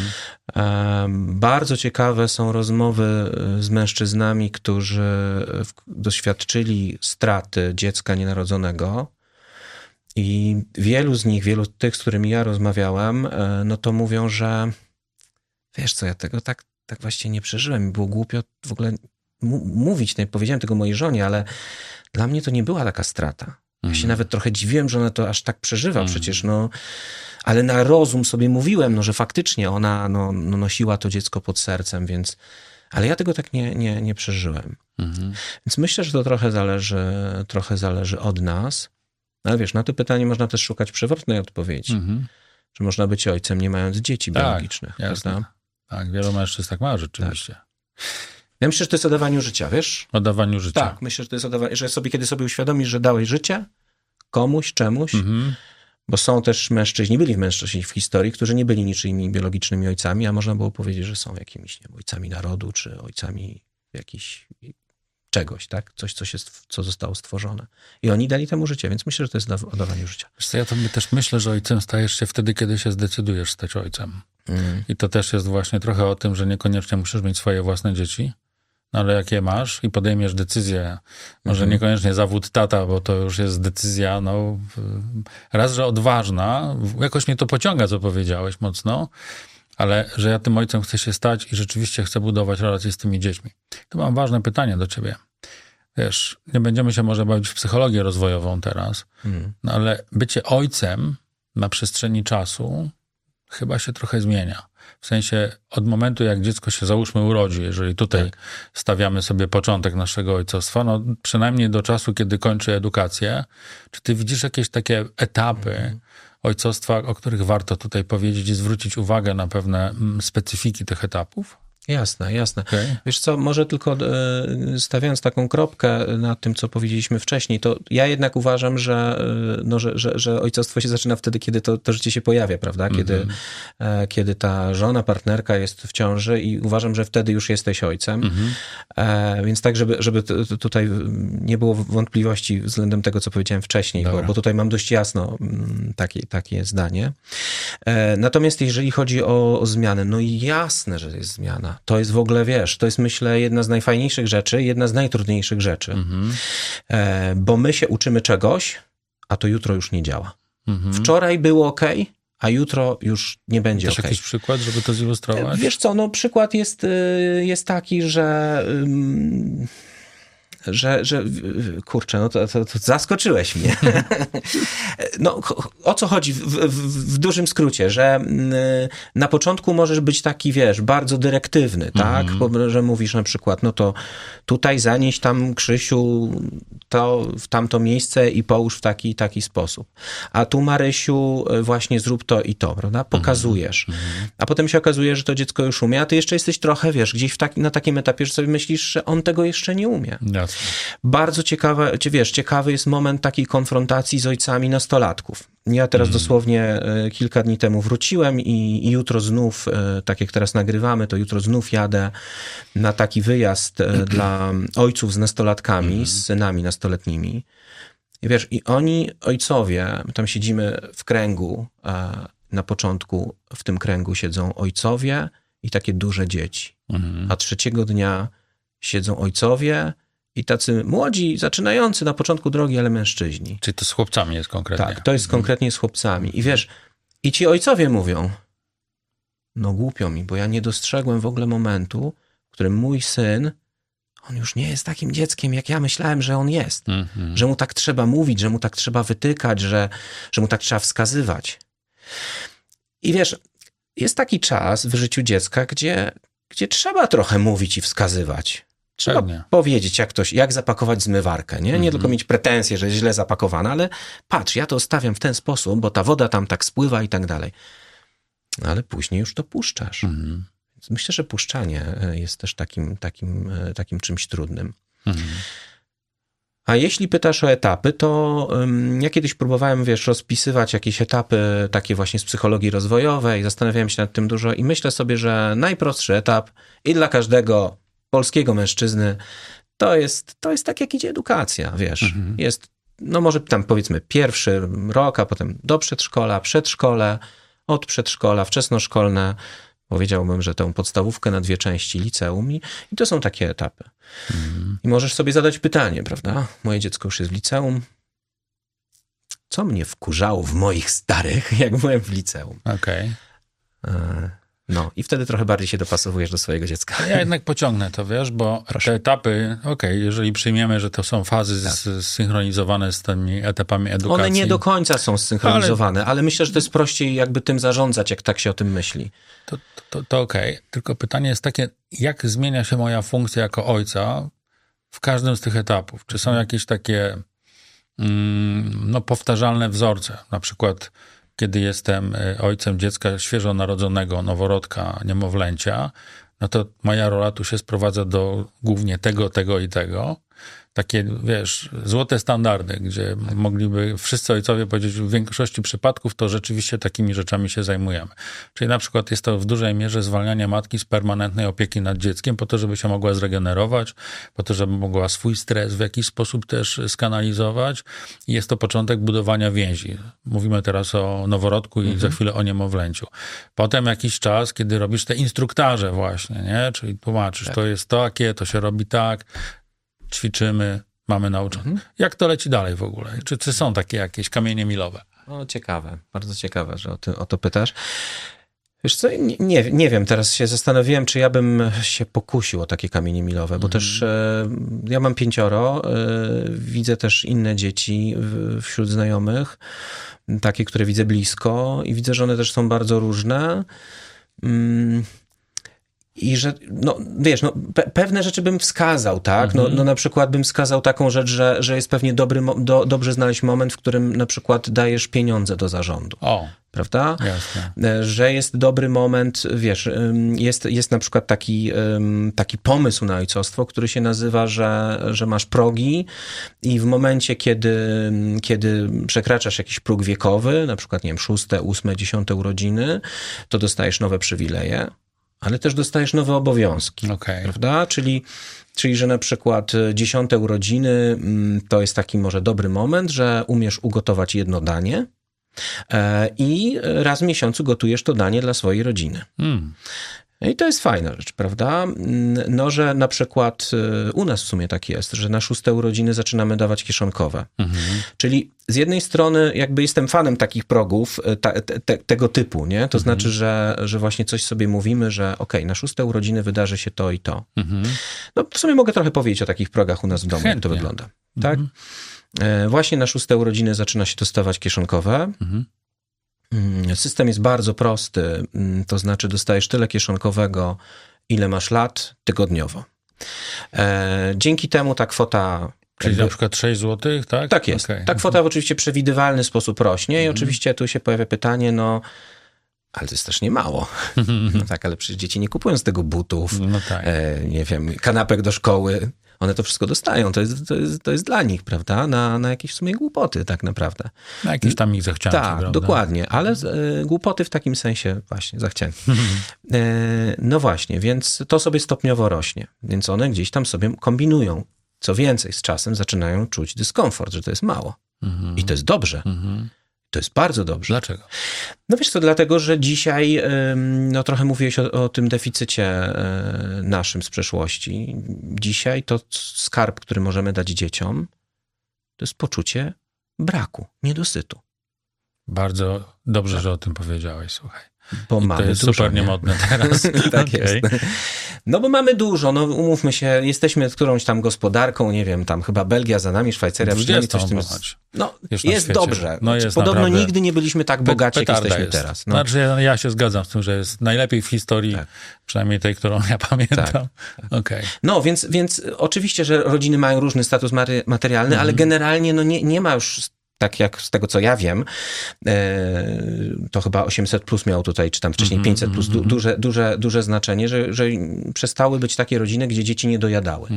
E, bardzo ciekawe są rozmowy z mężczyznami, którzy w, doświadczyli straty dziecka nienarodzonego i wielu z nich, wielu tych, z którymi ja rozmawiałem, e, no to mówią, że wiesz co, ja tego tak, tak właściwie nie przeżyłem. Mi było głupio w ogóle m- mówić, nie powiedziałem tego mojej żonie, ale dla mnie to nie była taka strata. Ja się nawet trochę dziwiłem, że ona to aż tak przeżywa mm. przecież, no. Ale na rozum sobie mówiłem, no, że faktycznie ona no, no, nosiła to dziecko pod sercem, więc... Ale ja tego tak nie, nie, nie przeżyłem. Mm-hmm. Więc myślę, że to trochę zależy, trochę zależy od nas. Ale wiesz, na to pytanie można też szukać przewrotnej odpowiedzi. Mm-hmm. Że można być ojcem, nie mając dzieci tak, biologicznych. Jasne. Prawda? Tak, wielu mężczyzn tak ma rzeczywiście. Tak. Ja myślę, że to jest o dawaniu życia, wiesz? O dawaniu życia. Tak, myślę, że to jest o dawaniu, że sobie, kiedy sobie uświadomisz, że dałeś życie komuś, czemuś, mhm. bo są też mężczyźni, byli mężczyźni w historii, którzy nie byli niczyimi biologicznymi ojcami, a można było powiedzieć, że są jakimiś nie wiem, ojcami narodu, czy ojcami jakiś czegoś, tak? Coś, co, się, co zostało stworzone. I oni dali temu życie, więc myślę, że to jest o dawaniu życia. Wiesz co, ja to też myślę, że ojcem stajesz się wtedy, kiedy się zdecydujesz stać ojcem. Mhm. I to też jest właśnie trochę o tym, że niekoniecznie musisz mieć swoje własne dzieci, no ale jak je masz i podejmiesz decyzję, może mhm. niekoniecznie zawód tata, bo to już jest decyzja, no raz, że odważna, jakoś mnie to pociąga, co powiedziałeś mocno, ale że ja tym ojcem chcę się stać i rzeczywiście chcę budować relacje z tymi dziećmi. To mam ważne pytanie do ciebie. Wiesz, nie będziemy się może bawić w psychologię rozwojową teraz, mhm. no ale bycie ojcem na przestrzeni czasu chyba się trochę zmienia. W sensie od momentu, jak dziecko się załóżmy urodzi, jeżeli tutaj tak. stawiamy sobie początek naszego ojcostwa, no przynajmniej do czasu, kiedy kończy edukację, czy ty widzisz jakieś takie etapy mm. ojcostwa, o których warto tutaj powiedzieć i zwrócić uwagę na pewne specyfiki tych etapów? Jasne, jasne. Okay. Wiesz co, może tylko e, stawiając taką kropkę na tym, co powiedzieliśmy wcześniej, to ja jednak uważam, że, no, że, że, że ojcostwo się zaczyna wtedy, kiedy to, to życie się pojawia, prawda? Kiedy, mm-hmm. e, kiedy ta żona, partnerka jest w ciąży i uważam, że wtedy już jesteś ojcem. Mm-hmm. E, więc tak, żeby, żeby t, t, tutaj nie było wątpliwości względem tego, co powiedziałem wcześniej, bo, bo tutaj mam dość jasno m, takie, takie zdanie. E, natomiast jeżeli chodzi o, o zmianę, no i jasne, że jest zmiana. To jest w ogóle, wiesz, to jest myślę jedna z najfajniejszych rzeczy, jedna z najtrudniejszych rzeczy. Mm-hmm. E, bo my się uczymy czegoś, a to jutro już nie działa. Mm-hmm. Wczoraj było okej, a jutro już nie będzie Też okej. jakiś przykład, żeby to zilustrować? Wiesz co, no przykład jest, jest taki, że... Um, Że, że, kurczę, no to, to, to zaskoczyłeś mnie. No, o co chodzi w, w, w dużym skrócie, że na początku możesz być taki, wiesz, bardzo dyrektywny, tak? Mhm. Bo, że mówisz na przykład, no to tutaj zanieś tam, Krzysiu, to w tamto miejsce i połóż w taki i taki sposób. A tu, Marysiu, właśnie zrób to i to, prawda? Pokazujesz. Mhm. A potem się okazuje, że to dziecko już umie, a ty jeszcze jesteś trochę, wiesz, gdzieś w taki, na takim etapie, że sobie myślisz, że on tego jeszcze nie umie. Jasne. Bardzo ciekawe, wiesz, ciekawy jest moment takiej konfrontacji z ojcami nastolatków. Ja teraz Mm. dosłownie kilka dni temu wróciłem i, i jutro znów, tak jak teraz nagrywamy, to jutro znów jadę na taki wyjazd dla ojców z nastolatkami, Mm. z synami nastoletnimi. I wiesz, i oni, ojcowie, my tam siedzimy w kręgu, na początku w tym kręgu siedzą ojcowie i takie duże dzieci. Mm. A trzeciego dnia siedzą ojcowie i tacy młodzi, zaczynający na początku drogi, ale mężczyźni. Czyli to z chłopcami jest konkretnie. Tak, to jest konkretnie z chłopcami. I wiesz, i ci ojcowie mówią, no głupio mi, bo ja nie dostrzegłem w ogóle momentu, w którym mój syn, on już nie jest takim dzieckiem, jak ja myślałem, że on jest. Mhm. Że mu tak trzeba mówić, że mu tak trzeba wytykać, że, że mu tak trzeba wskazywać. I wiesz, jest taki czas w życiu dziecka, gdzie, gdzie trzeba trochę mówić i wskazywać. Trzeba Pewnie. powiedzieć, jak, ktoś, jak zapakować zmywarkę, nie? Nie Mhm. tylko mieć pretensje, że jest źle zapakowana, ale patrz, ja to stawiam w ten sposób, bo ta woda tam tak spływa i tak dalej. Ale później już to puszczasz. Mhm. Więc myślę, że puszczanie jest też takim, takim, takim czymś trudnym. Mhm. A jeśli pytasz o etapy, to um, ja kiedyś próbowałem, wiesz, rozpisywać jakieś etapy takie właśnie z psychologii rozwojowej, zastanawiałem się nad tym dużo i myślę sobie, że najprostszy etap i dla każdego polskiego mężczyzny to jest, to jest tak, jak idzie edukacja, wiesz. Mhm. Jest, no może tam powiedzmy pierwszy rok, a potem do przedszkola, przedszkole, od przedszkola, wczesnoszkolne. Powiedziałbym, że tę podstawówkę na dwie części, liceum i, i to są takie etapy. Mhm. I możesz sobie zadać pytanie, prawda? Moje dziecko już jest w liceum. Co mnie wkurzało w moich starych, jak byłem w liceum? Okej. E, No i wtedy trochę bardziej się dopasowujesz do swojego dziecka. Ja jednak pociągnę to, wiesz, bo Proszę. te etapy, okej, jeżeli przyjmiemy, że to są fazy Tak. z, synchronizowane z tymi etapami edukacji. One nie do końca są zsynchronizowane, ale... ale myślę, że to jest prościej jakby tym zarządzać, jak tak się o tym myśli. To, to, to okej, tylko pytanie jest takie, jak zmienia się moja funkcja jako ojca w każdym z tych etapów? Czy są jakieś takie mm, no, powtarzalne wzorce? Na przykład, kiedy jestem ojcem dziecka świeżo narodzonego, noworodka, niemowlęcia, no to moja rola tu się sprowadza do głównie tego, tego i tego. Takie, wiesz, złote standardy, gdzie tak. mogliby wszyscy ojcowie powiedzieć, w większości przypadków to rzeczywiście takimi rzeczami się zajmujemy. Czyli na przykład jest to w dużej mierze zwalnianie matki z permanentnej opieki nad dzieckiem po to, żeby się mogła zregenerować, po to, żeby mogła swój stres w jakiś sposób też skanalizować. I jest to początek budowania więzi. Mówimy teraz o noworodku i mhm. za chwilę o niemowlęciu. Potem jakiś czas, kiedy robisz te instruktaże właśnie, nie? Czyli tłumaczysz, tak. to jest takie, to się robi tak, ćwiczymy, mamy nauczone. Mhm. Jak to leci dalej w ogóle? Czy, czy są takie jakieś kamienie milowe? No ciekawe, bardzo ciekawe, że o, ty, o to pytasz. Wiesz co, nie, nie, nie wiem, teraz się zastanowiłem, czy ja bym się pokusił o takie kamienie milowe, bo mhm. też e, ja mam pięcioro, e, widzę też inne dzieci w, wśród znajomych, takie, które widzę blisko i widzę, że one też są bardzo różne. Mm. I że, no wiesz, no, pe- pewne rzeczy bym wskazał, tak? No, no na przykład bym wskazał taką rzecz, że, że jest pewnie dobry, mo- do, dobrze znaleźć moment, w którym na przykład dajesz pieniądze do zarządu. O, prawda? jasne. Że jest dobry moment, wiesz, jest, jest na przykład taki, taki pomysł na ojcostwo, który się nazywa, że, że masz progi i w momencie, kiedy, kiedy przekraczasz jakiś próg wiekowy, na przykład, nie wiem, szóste, ósme, dziesiąte urodziny, to dostajesz nowe przywileje, ale też dostajesz nowe obowiązki, okay. prawda? Czyli, czyli, że na przykład dziesiąte urodziny to jest taki może dobry moment, że umiesz ugotować jedno danie i raz w miesiącu gotujesz to danie dla swojej rodziny. Mm. I to jest fajna rzecz, prawda? No, że na przykład u nas w sumie tak jest, że na szóste urodziny zaczynamy dawać kieszonkowe. Mhm. Czyli z jednej strony jakby jestem fanem takich progów ta, te, tego typu, nie? To mhm. znaczy, że, że właśnie coś sobie mówimy, że okej, okay, na szóste urodziny wydarzy się to i to. Mhm. No w sumie mogę trochę powiedzieć o takich progach u nas w domu, Chętnie. jak to wygląda. Tak? Mhm. E, właśnie na szóste urodziny zaczyna się dostawać kieszonkowe. Mhm. System jest bardzo prosty, to znaczy dostajesz tyle kieszonkowego, ile masz lat, tygodniowo. E, dzięki temu ta kwota... Czyli jakby, na przykład sześć złotych, tak? Tak jest. Okay. Ta kwota w oczywiście przewidywalny sposób rośnie i mm. oczywiście tu się pojawia pytanie, no ale to jest też nie mało. No tak, ale przecież dzieci nie kupują z tego butów, no tak. e, nie wiem, kanapek do szkoły. One to wszystko dostają. To jest, to jest, to jest dla nich, prawda? Na, na jakieś w sumie głupoty tak naprawdę. Na jakieś tam ich zachcianki, Tak, prawda? dokładnie. Ale e, głupoty w takim sensie właśnie zachcianki. e, no właśnie, więc to sobie stopniowo rośnie. Więc one gdzieś tam sobie kombinują. Co więcej, z czasem zaczynają czuć dyskomfort, że to jest mało. Mhm. I to jest dobrze. Mhm. To jest bardzo dobrze. Dlaczego? No wiesz co, dlatego, że dzisiaj, no trochę mówiłeś o, o tym deficycie naszym z przeszłości. Dzisiaj to skarb, który możemy dać dzieciom, to jest poczucie braku, niedosytu. Bardzo dobrze, że o tym powiedziałeś, słuchaj. Bo I mamy to jest dużo, super nie? niemodne teraz. Tak okay. jest. No bo mamy dużo, no umówmy się, jesteśmy którąś tam gospodarką, nie wiem, tam chyba Belgia za nami, Szwajcaria przynajmniej coś w tym jest. No jest dobrze. No jest Podobno naprawdę... nigdy nie byliśmy tak bogaci, jak jesteśmy jest. teraz. No. Znaczy ja, ja się zgadzam z tym, że jest najlepiej w historii, tak. przynajmniej tej, którą ja pamiętam. Tak. Okay. No więc, więc oczywiście, że rodziny mają różny status materialny, mhm. ale generalnie no nie, nie ma już... Tak jak z tego, co ja wiem, to chyba osiemset plus miało tutaj, czy tam wcześniej pięćset plus, du, duże, duże, duże znaczenie, że, że przestały być takie rodziny, gdzie dzieci nie dojadały.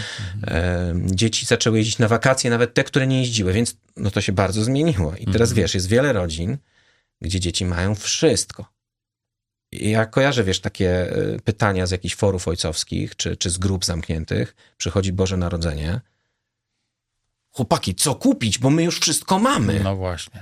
Dzieci zaczęły jeździć na wakacje, nawet te, które nie jeździły, więc no to się bardzo zmieniło. I teraz wiesz, jest wiele rodzin, gdzie dzieci mają wszystko. I ja kojarzę, wiesz, takie pytania z jakichś forów ojcowskich, czy, czy z grup zamkniętych, przychodzi Boże Narodzenie. Chłopaki, co kupić, bo my już wszystko mamy. No właśnie.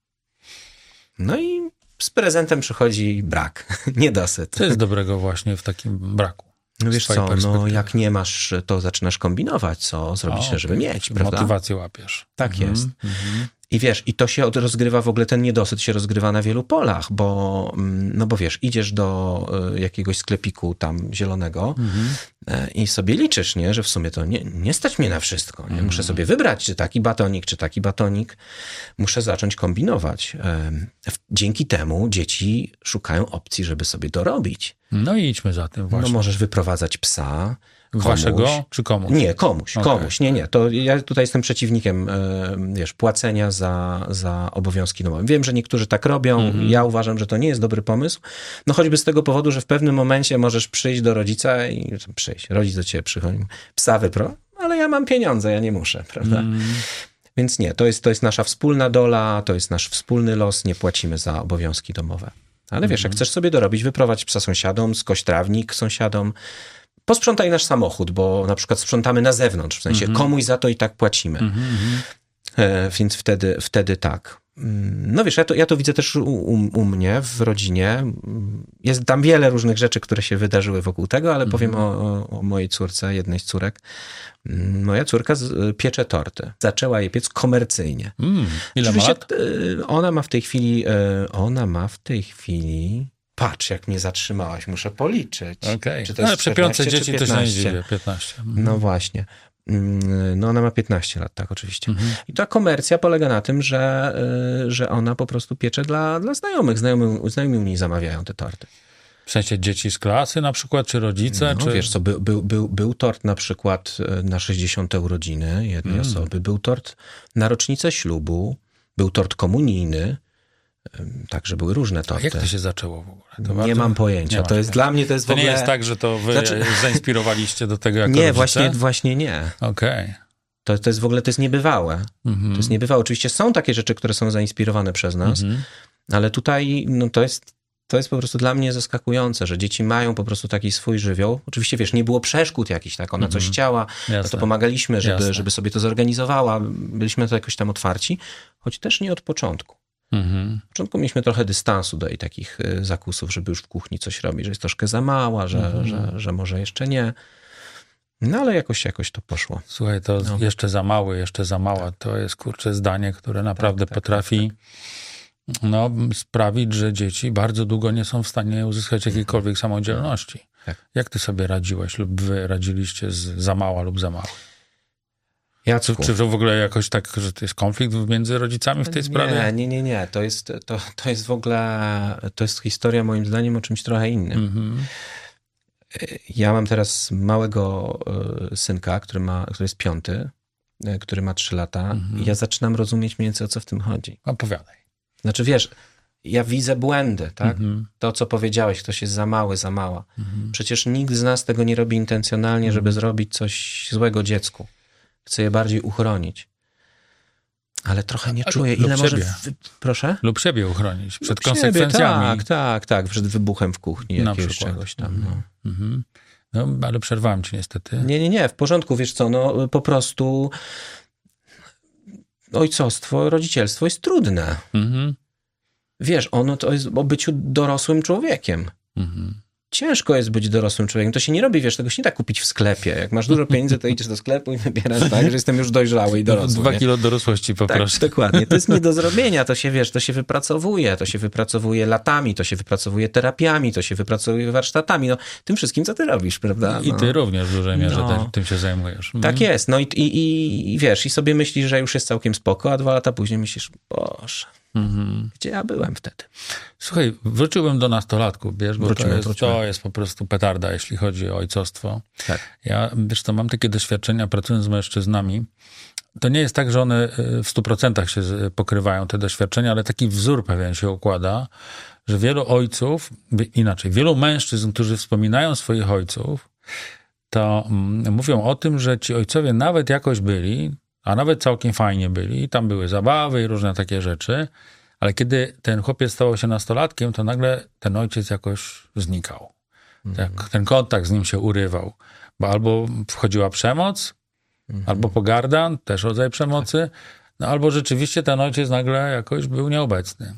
No i z prezentem przychodzi brak, niedosyt. Co jest dobrego właśnie w takim braku? No wiesz co, no jak nie masz, to zaczynasz kombinować, co zrobić, o, żeby mieć, prawda? Motywację łapiesz. Tak mhm, jest. Mhm. I wiesz, i to się rozgrywa w ogóle, ten niedosyt się rozgrywa na wielu polach, bo, no bo wiesz, idziesz do jakiegoś sklepiku tam zielonego mhm. i sobie liczysz, nie, że w sumie to nie, nie stać mnie na wszystko. Nie? Muszę mhm. sobie wybrać, czy taki batonik, czy taki batonik. Muszę zacząć kombinować. Dzięki temu dzieci szukają opcji, żeby sobie dorobić. No i idźmy za tym właśnie. No możesz wyprowadzać psa. Komuś. Waszego czy komuś? Nie, komuś, okay. komuś. Nie, nie. To ja tutaj jestem przeciwnikiem, wiesz, płacenia za, za obowiązki domowe. Wiem, że niektórzy tak robią. Mm-hmm. Ja uważam, że to nie jest dobry pomysł. No choćby z tego powodu, że w pewnym momencie możesz przyjść do rodzica i przyjść. Rodzic do ciebie przychodzi, psa wypro, ale ja mam pieniądze, ja nie muszę, prawda? Mm. Więc nie, to jest, to jest nasza wspólna dola, to jest nasz wspólny los, nie płacimy za obowiązki domowe. Ale wiesz, mm. jak chcesz sobie dorobić, wyprowadź psa sąsiadom, skoś trawnik sąsiadom, posprzątaj nasz samochód, bo na przykład sprzątamy na zewnątrz, w sensie mm-hmm. komuś za to i tak płacimy. Mm-hmm. E, więc wtedy, wtedy tak. No wiesz, ja to, ja to widzę też u, u mnie w rodzinie. Jest tam wiele różnych rzeczy, które się wydarzyły wokół tego, ale mm-hmm. powiem o, o mojej córce, jednej z córek. Moja córka z, piecze torty. Zaczęła je piec komercyjnie. Mm, ile ma lat? Ona ma w tej chwili, ona ma w tej chwili... Patrz, jak mnie zatrzymałaś, muszę policzyć. Okay. Czy to jest ale przy piątce dzieci to się nie dziwię, piętnaście. Mhm. No właśnie. No ona ma piętnaście lat, tak, oczywiście. Mhm. I ta komercja polega na tym, że, że ona po prostu piecze dla, dla znajomych. Znajomi, znajomi u niej zamawiają te torty. W sensie dzieci z klasy na przykład, czy rodzice? No czy... wiesz co, był, był, był, był tort na przykład na sześćdziesiąte urodziny jednej mm. osoby, był tort na rocznicę ślubu, był tort komunijny. Także były różne torty. A jak to się zaczęło w ogóle? To nie bardzo... mam pojęcia. Nie to jest dla mnie to jest w to ogóle... nie jest tak, że to wy znaczy... zainspirowaliście do tego jako Nie, rodzice? właśnie, właśnie nie. Okej. Okay. To, to jest w ogóle, to jest niebywałe. Mm-hmm. To jest niebywałe. Oczywiście są takie rzeczy, które są zainspirowane przez nas, mm-hmm. ale tutaj no, to jest to jest po prostu dla mnie zaskakujące, że dzieci mają po prostu taki swój żywioł. Oczywiście, wiesz, nie było przeszkód jakichś, tak? Ona mm-hmm. coś chciała, no to pomagaliśmy, żeby, żeby sobie to zorganizowała. Byliśmy to jakoś tam otwarci, choć też nie od początku. Mhm. Na początku mieliśmy trochę dystansu do jej takich zakusów, żeby już w kuchni coś robić, że jest troszkę za mała, że, Mhm. że, że może jeszcze nie. No ale jakoś, jakoś to poszło. Słuchaj, to No. jeszcze za mały, jeszcze za mała, to jest, kurczę, zdanie, które naprawdę tak, tak, potrafi no, sprawić, że dzieci bardzo długo nie są w stanie uzyskać jakiejkolwiek samodzielności. Tak. Jak ty sobie radziłeś lub wy radziliście z za mała lub za mały? Jacku. Czy, czy to w ogóle jakoś tak, że to jest konflikt między rodzicami w tej sprawie? Nie, nie, nie, nie. To jest, to, to jest w ogóle, to jest historia moim zdaniem o czymś trochę innym. Mhm. Ja mam teraz małego y, synka, który, ma, który jest piąty, y, który ma trzy lata Mhm. i ja zaczynam rozumieć mniej więcej, o co w tym chodzi. Opowiadaj. Znaczy, wiesz, ja widzę błędy, tak? Mhm. To, co powiedziałeś, ktoś jest za mały, za mała. Mhm. Przecież nikt z nas tego nie robi intencjonalnie, żeby Mhm. zrobić coś złego dziecku. Chce je bardziej uchronić. Ale trochę nie A, czuję, lub ile może... siebie. Wy... Proszę? Lub siebie uchronić przed Lub siebie, konsekwencjami. Tak, tak, tak. Przed wybuchem w kuchni Na jakiegoś przykład. czegoś tam. Mhm. No. Mhm. No, ale przerwałem ci niestety. Nie, nie, nie, w porządku, wiesz co, no po prostu ojcostwo, rodzicielstwo jest trudne. Mhm. Wiesz, ono to jest o byciu dorosłym człowiekiem. Mhm. Ciężko jest być dorosłym człowiekiem. To się nie robi, wiesz, tego się nie da kupić w sklepie. Jak masz dużo pieniędzy, to idziesz do sklepu i wybierasz tak, że jestem już dojrzały i dorosły. Dwa nie? kilo dorosłości poproszę. Tak, dokładnie. To jest nie do zrobienia. To się, wiesz, to się wypracowuje. To się wypracowuje latami, to się wypracowuje terapiami, to się wypracowuje warsztatami. No, tym wszystkim, co ty robisz, prawda? I No. ty również w dużej mierze No. tym, tym się zajmujesz. Mhm. Tak jest. No i, i, i, i wiesz, i sobie myślisz, że już jest całkiem spoko, a dwa lata później myślisz, Boże, Mhm. gdzie ja byłem wtedy? Słuchaj, wróciłbym do nastolatków, wiesz, bo Wrócimy, to, jest, wrócimy. to jest po prostu petarda, jeśli chodzi o ojcostwo. Tak. Ja, wiesz co, mam takie doświadczenia pracując z mężczyznami. To nie jest tak, że one w stu procentach się z- pokrywają, te doświadczenia, ale taki wzór pewien się układa, że wielu ojców, inaczej, wielu mężczyzn, którzy wspominają swoich ojców, to mm, mówią o tym, że ci ojcowie nawet jakoś byli, a nawet całkiem fajnie byli, i tam były zabawy i różne takie rzeczy, ale kiedy ten chłopiec stał się nastolatkiem, to nagle ten ojciec jakoś znikał. Tak, ten kontakt z nim się urywał, bo albo wchodziła przemoc, albo pogarda, też rodzaj przemocy, no albo rzeczywiście ten ojciec nagle jakoś był nieobecny.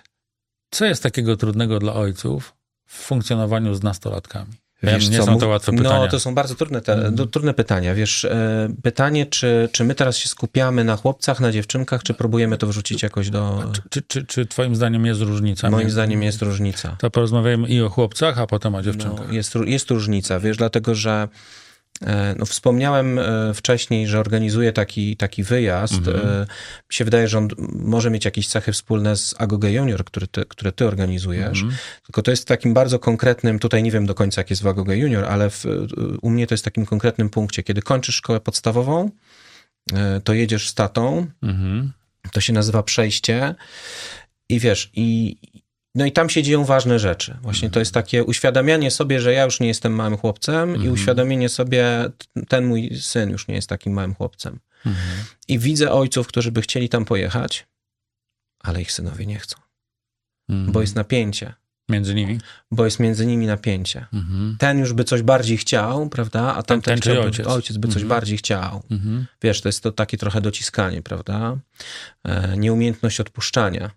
Co jest takiego trudnego dla ojców w funkcjonowaniu z nastolatkami? Wiem, Wiesz nie co, są mów- to łatwe pytania. No, to są bardzo trudne, te, do, trudne pytania. Wiesz, e, pytanie, czy, czy my teraz się skupiamy na chłopcach, na dziewczynkach, czy próbujemy to wrzucić jakoś do... Czy, czy, czy, czy twoim zdaniem jest różnica? Moim między- zdaniem jest różnica. To porozmawiajmy i o chłopcach, a potem o dziewczynkach. No, jest, ró- jest różnica, wiesz, dlatego że e, no, wspomniałem e, wcześniej, że organizuję taki, taki wyjazd. Mhm. E, Mi się wydaje, że on może mieć jakieś cechy wspólne z Agoge Junior, który ty, które ty organizujesz. Mhm. Tylko to jest w takim bardzo konkretnym, tutaj nie wiem do końca jak jest w Agoge Junior, ale w, u mnie to jest w takim konkretnym punkcie. Kiedy kończysz szkołę podstawową, e, to jedziesz z tatą, Mhm. to się nazywa przejście i wiesz, i no i tam się dzieją ważne rzeczy. Właśnie to jest takie uświadamianie sobie, że ja już nie jestem małym chłopcem i uświadomienie sobie, t- ten mój syn już nie jest takim małym chłopcem. Mhm. I widzę ojców, którzy by chcieli tam pojechać, ale ich synowie nie chcą, Mhm. bo jest napięcie, Między nimi? bo jest między nimi napięcie. Mhm. Ten już by coś bardziej chciał, prawda, a tamten ten, czyli chciałby, ojciec. ojciec by coś Mhm. bardziej chciał. Mhm. Wiesz, to jest to takie trochę dociskanie, prawda? E, nieumiejętność odpuszczania.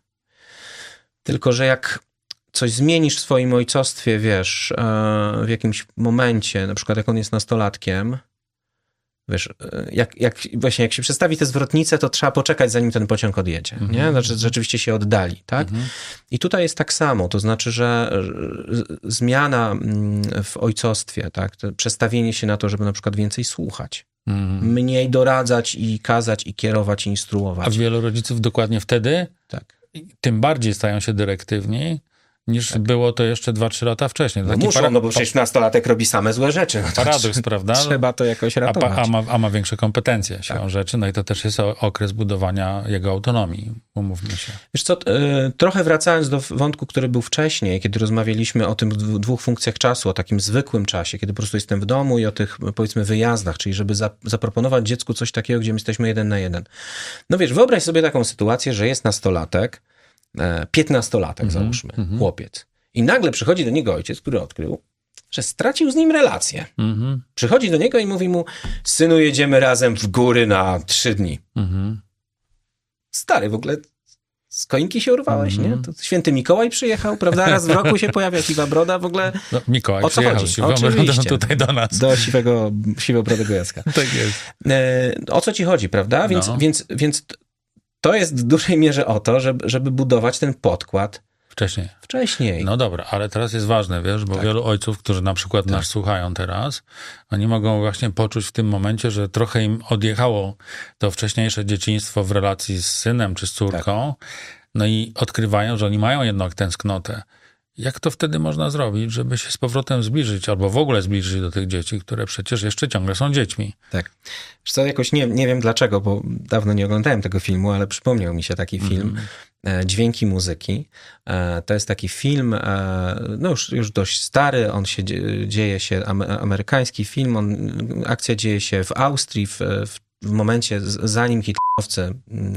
Tylko, że jak coś zmienisz w swoim ojcostwie, wiesz, e, w jakimś momencie, na przykład jak on jest nastolatkiem, wiesz, e, jak, jak właśnie jak się przestawi tę zwrotnicę, to trzeba poczekać, zanim ten pociąg odjedzie, Mhm. nie? Znaczy, rzeczywiście się oddali, tak? Mhm. I tutaj jest tak samo, to znaczy, że że zmiana mm, w ojcostwie, tak? To przestawienie się na to, żeby na przykład więcej słuchać, Mhm. mniej doradzać i kazać i kierować i instruować. A wielu rodziców dokładnie wtedy, Tak. tym bardziej stają się dyrektywni, niż było to jeszcze dwa trzy lata wcześniej. No Taki muszą, para- no bo przecież nastolatek robi same złe rzeczy. No to paradoks, trze- prawda? Trzeba to jakoś A, ratować. pa, a, ma, a ma większe kompetencje siłą Tak. rzeczy, no i to też jest o- okres budowania jego autonomii, umówmy się. Wiesz co, y, trochę wracając do wątku, który był wcześniej, kiedy rozmawialiśmy o tym dwu- dwóch funkcjach czasu, o takim zwykłym czasie, kiedy po prostu jestem w domu i o tych, powiedzmy, wyjazdach, czyli żeby za, zaproponować dziecku coś takiego, gdzie my jesteśmy jeden na jeden. No wiesz, wyobraź sobie taką sytuację, że jest nastolatek, e, piętnastolatek Mhm, załóżmy, mhm. chłopiec. I nagle przychodzi do niego ojciec, który odkrył, że stracił z nim relację. Mhm, Przychodzi do niego i mówi mu, synu, jedziemy razem w góry na trzy dni. mhm. Stary, w ogóle z choinki się urwałeś, mm. nie? To święty Mikołaj przyjechał, prawda? Raz w roku się pojawia siwa broda, w ogóle. No, Mikołaj o co przyjechał chodzi? z siwą brodą tutaj do nas. Do siwego, siwobrodego Jacka. Tak jest. E, o co ci chodzi, prawda? Więc, no. więc, więc to jest w dużej mierze o to, żeby, żeby budować ten podkład wcześniej. Wcześniej. No dobra, ale teraz jest ważne, wiesz, bo tak. wielu ojców, którzy na przykład tak. nas słuchają teraz, oni mogą właśnie poczuć w tym momencie, że trochę im odjechało to wcześniejsze dzieciństwo w relacji z synem czy z córką, tak. no i odkrywają, że oni mają jednak tęsknotę. Jak to wtedy można zrobić, żeby się z powrotem zbliżyć, albo w ogóle zbliżyć do tych dzieci, które przecież jeszcze ciągle są dziećmi? Tak. Wiesz co, jakoś nie, nie wiem dlaczego, bo dawno nie oglądałem tego filmu, ale przypomniał mi się taki film, mm. Dźwięki muzyki. To jest taki film, no już, już dość stary, on się dzieje się, amerykański film, on, akcja dzieje się w Austrii, w, w momencie, zanim hitlerowcy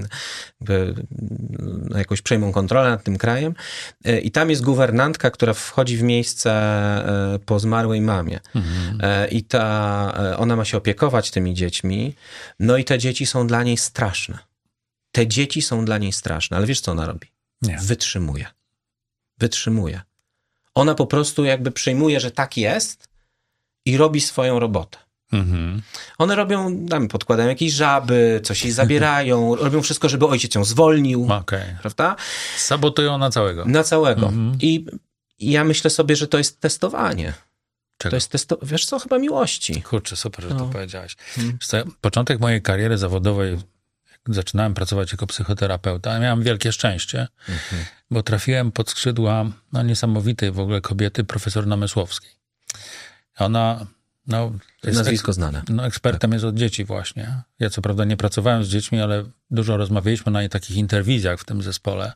jakoś przejmą kontrolę nad tym krajem. I tam jest guwernantka, która wchodzi w miejsce po zmarłej mamie. Mhm. I ta, ona ma się opiekować tymi dziećmi. No i te dzieci są dla niej straszne. Te dzieci są dla niej straszne. Ale wiesz, co ona robi? Nie. Wytrzymuje. Wytrzymuje. Ona po prostu jakby przyjmuje, że tak jest i robi swoją robotę. Mhm. One robią, tam podkładają jakieś żaby, coś jej zabierają, robią wszystko, żeby ojciec ją zwolnił, okay. prawda? Sabotują na całego. Na całego. Mhm. I, I ja myślę sobie, że to jest testowanie. Czego? To jest testo... Wiesz co, chyba miłości. Kurczę, super, że no. to powiedziałeś. Mhm. Co, początek mojej kariery zawodowej, jak zaczynałem pracować jako psychoterapeuta, miałem wielkie szczęście, mhm. bo trafiłem pod skrzydła no, niesamowitej w ogóle kobiety, profesor Namysłowskiej. Ona... No, jest nazwisko ek- znane. No, ekspertem tak. jest od dzieci właśnie. Ja co prawda nie pracowałem z dziećmi, ale dużo rozmawialiśmy na takich interwizjach w tym zespole.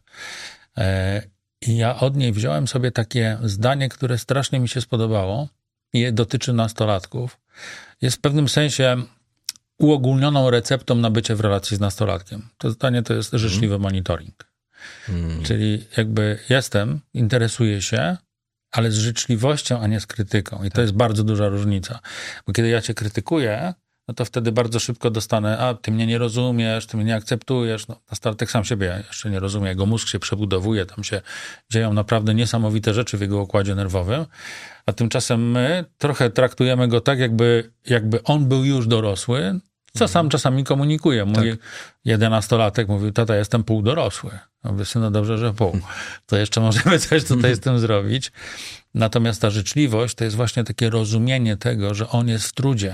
E, I ja od niej wziąłem sobie takie zdanie, które strasznie mi się spodobało i dotyczy nastolatków. Jest w pewnym sensie uogólnioną receptą na bycie w relacji z nastolatkiem. To zdanie to jest życzliwy hmm. monitoring. Hmm. Czyli jakby jestem, interesuję się, ale z życzliwością, a nie z krytyką. I tak. to jest bardzo duża różnica. Bo kiedy ja cię krytykuję, no to wtedy bardzo szybko dostanę, a ty mnie nie rozumiesz, ty mnie nie akceptujesz. No, nastolatek sam siebie jeszcze nie rozumie. Jego mózg się przebudowuje, tam się dzieją naprawdę niesamowite rzeczy w jego układzie nerwowym. A tymczasem my trochę traktujemy go tak, jakby, jakby on był już dorosły, co mhm. sam czasami komunikuje. Mówi, tak. jedenastolatek mówi, tata, jestem półdorosły. Mówię, no dobrze, że pół. To jeszcze możemy coś tutaj z tym zrobić. Natomiast ta życzliwość to jest właśnie takie rozumienie tego, że on jest w trudzie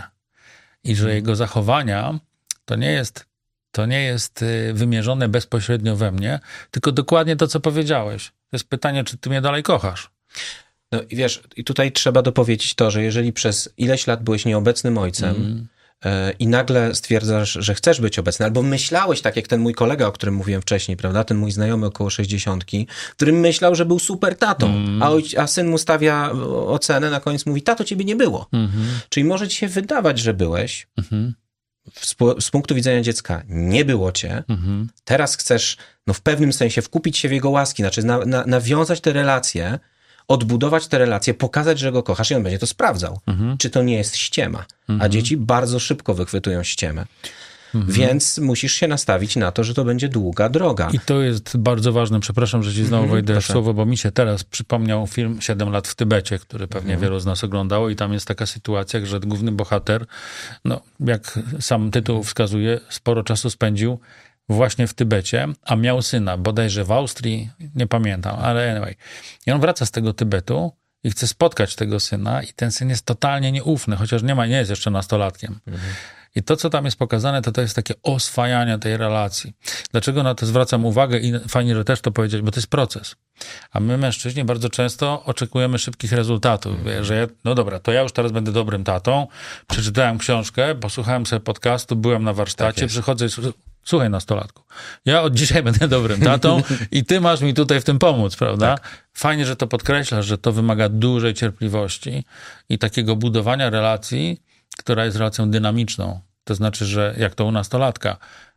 i że jego zachowania to nie jest, to nie jest wymierzone bezpośrednio we mnie, tylko dokładnie to, co powiedziałeś. To jest pytanie, czy ty mnie dalej kochasz? No i wiesz, i tutaj trzeba dopowiedzieć to, że jeżeli przez ileś lat byłeś nieobecnym ojcem, mm. i nagle stwierdzasz, że chcesz być obecny, albo myślałeś tak jak ten mój kolega, o którym mówiłem wcześniej, prawda, ten mój znajomy około sześćdziesiątki, który myślał, że był super tatą, mm. a, oj, a syn mu stawia ocenę, na koniec mówi, tato, ciebie nie było. Mm-hmm. Czyli może ci się wydawać, że byłeś, mm-hmm. z, z punktu widzenia dziecka nie było cię, mm-hmm. teraz chcesz no, w pewnym sensie wkupić się w jego łaski, znaczy na, na, nawiązać te relacje, odbudować te relacje, pokazać, że go kochasz i on będzie to sprawdzał. Mhm. Czy to nie jest ściema. Mhm. A dzieci bardzo szybko wychwytują ściemę. Mhm. Więc musisz się nastawić na to, że to będzie długa droga. I to jest bardzo ważne. Przepraszam, że ci znowu mhm, wejdę w słowo, bo mi się teraz przypomniał film siedem lat w Tybecie, który pewnie mhm. wielu z nas oglądało i tam jest taka sytuacja, że główny bohater, no jak sam tytuł wskazuje, sporo czasu spędził właśnie w Tybecie, a miał syna, bodajże w Austrii, nie pamiętam, ale anyway. I on wraca z tego Tybetu i chce spotkać tego syna i ten syn jest totalnie nieufny, chociaż nie ma, nie jest jeszcze nastolatkiem. Mhm. I to, co tam jest pokazane, to to jest takie oswajanie tej relacji. Dlaczego na to zwracam uwagę i fajnie, że też to powiedzieć, bo to jest proces. A my, mężczyźni, bardzo często oczekujemy szybkich rezultatów. Mhm. Że ja, no dobra, to ja już teraz będę dobrym tatą, przeczytałem książkę, posłuchałem sobie podcastu, byłem na warsztacie, tak przychodzę i słuchaj, nastolatku, ja od dzisiaj będę dobrym tatą i ty masz mi tutaj w tym pomóc, prawda? Tak. Fajnie, że to podkreślasz, że to wymaga dużej cierpliwości i takiego budowania relacji, która jest relacją dynamiczną. To znaczy, że jak to u nastolatka,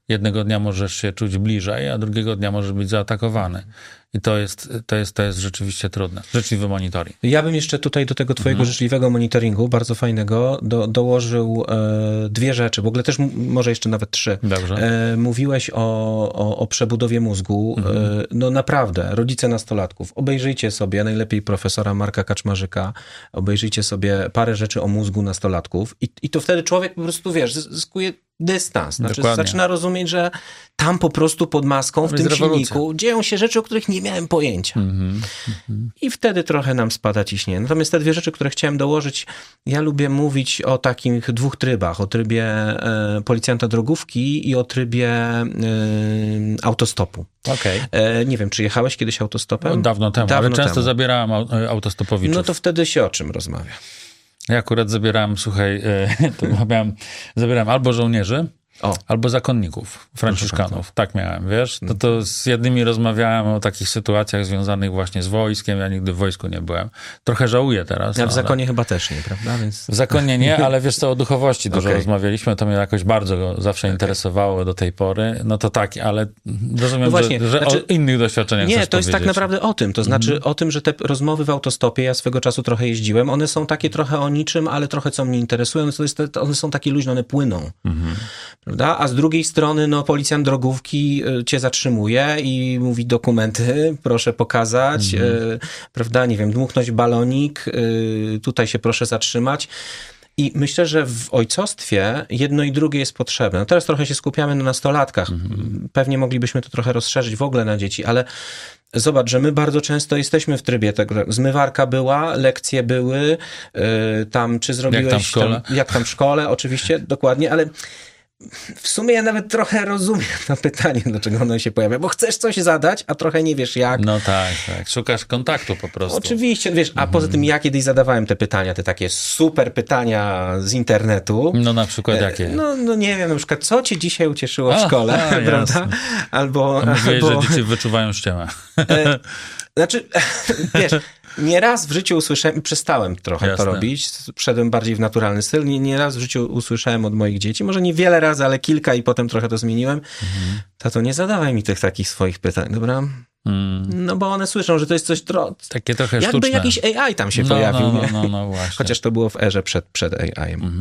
Jednego dnia możesz się czuć bliżej, a drugiego dnia możesz być zaatakowany. I to jest, to jest, to jest rzeczywiście trudne. Życzliwy monitoring. Ja bym jeszcze tutaj do tego twojego mhm. życzliwego monitoringu, bardzo fajnego, do, dołożył e, dwie rzeczy, w ogóle też m- może jeszcze nawet trzy. Dobrze. E, mówiłeś o, o, o przebudowie mózgu. Mhm. E, no naprawdę, rodzice nastolatków, obejrzyjcie sobie, najlepiej profesora Marka Kaczmarzyka, obejrzyjcie sobie parę rzeczy o mózgu nastolatków i, i to wtedy człowiek po prostu, wiesz, zyskuje dystans. Znaczy Dokładnie. zaczyna rozumieć, że tam po prostu pod maską, w tym silniku dzieją się rzeczy, o których nie miałem pojęcia. Mm-hmm. I wtedy trochę nam spada ciśnienie. Natomiast te dwie rzeczy, które chciałem dołożyć, ja lubię mówić o takich dwóch trybach. O trybie e, policjanta drogówki i o trybie e, autostopu. Okay. E, nie wiem, czy jechałeś kiedyś autostopem? No, dawno temu, dawno ale często temu. zabierałem autostopowiczów. No to wtedy się o czym rozmawia? Ja akurat zabierałem, słuchaj, to miałem, zabierałem albo żołnierzy, o. albo zakonników, franciszkanów. Tak miałem, wiesz? To, to z jednymi rozmawiałem o takich sytuacjach związanych właśnie z wojskiem. Ja nigdy w wojsku nie byłem. Trochę żałuję teraz. Ja w ale... zakonie chyba też nie, prawda? Więc... W zakonie nie, ale wiesz co, o duchowości dużo okay. rozmawialiśmy. To mnie jakoś bardzo zawsze okay. interesowało do tej pory. No to tak, ale rozumiem, no właśnie, że, że znaczy... o innych doświadczeniach Nie, chcesz to jest powiedzieć. tak naprawdę o tym. To znaczy mm. o tym, że te rozmowy w autostopie, ja swego czasu trochę jeździłem, one są takie trochę o niczym, ale trochę co mnie interesują. To jest, one są takie luźne, one płyną. Mm-hmm. Prawda? A z drugiej strony, no, policjant drogówki cię zatrzymuje i mówi dokumenty, proszę pokazać, mm-hmm. y, prawda, nie wiem, dmuchnąć balonik, y, tutaj się proszę zatrzymać. I myślę, że w ojcostwie jedno i drugie jest potrzebne. No teraz trochę się skupiamy na nastolatkach. Mm-hmm. Pewnie moglibyśmy to trochę rozszerzyć w ogóle na dzieci, ale zobacz, że my bardzo często jesteśmy w trybie tego, zmywarka była, lekcje były, yy, tam czy zrobiłeś... Jak tam w szkole? Tam, jak tam w szkole, oczywiście, dokładnie, ale w sumie ja nawet trochę rozumiem to pytanie, dlaczego ono się pojawia, bo chcesz coś zadać, a trochę nie wiesz jak. No tak, tak. Szukasz kontaktu po prostu. Oczywiście, wiesz, a poza tym ja kiedyś zadawałem te pytania, te takie super pytania z internetu. No na przykład jakie? No, no nie wiem, na przykład, co cię dzisiaj ucieszyło w szkole, a, prawda? Albo... A mówiłeś, albo... że dzieci wyczuwają ściemę. E, znaczy, wiesz... Nieraz w życiu usłyszałem, i przestałem trochę Jasne. to robić, wszedłem bardziej w naturalny styl, nie, nieraz w życiu usłyszałem od moich dzieci, może nie wiele razy, ale kilka i potem trochę to zmieniłem, mhm. tato, nie zadawaj mi tych takich swoich pytań, dobra? Mm. No bo one słyszą, że to jest coś tro... takie trochę jakby sztuczne. jakiś A I tam się no, pojawił, no, no, nie? no, no właśnie. Chociaż to było w erze przed, przed A I-em. Mhm.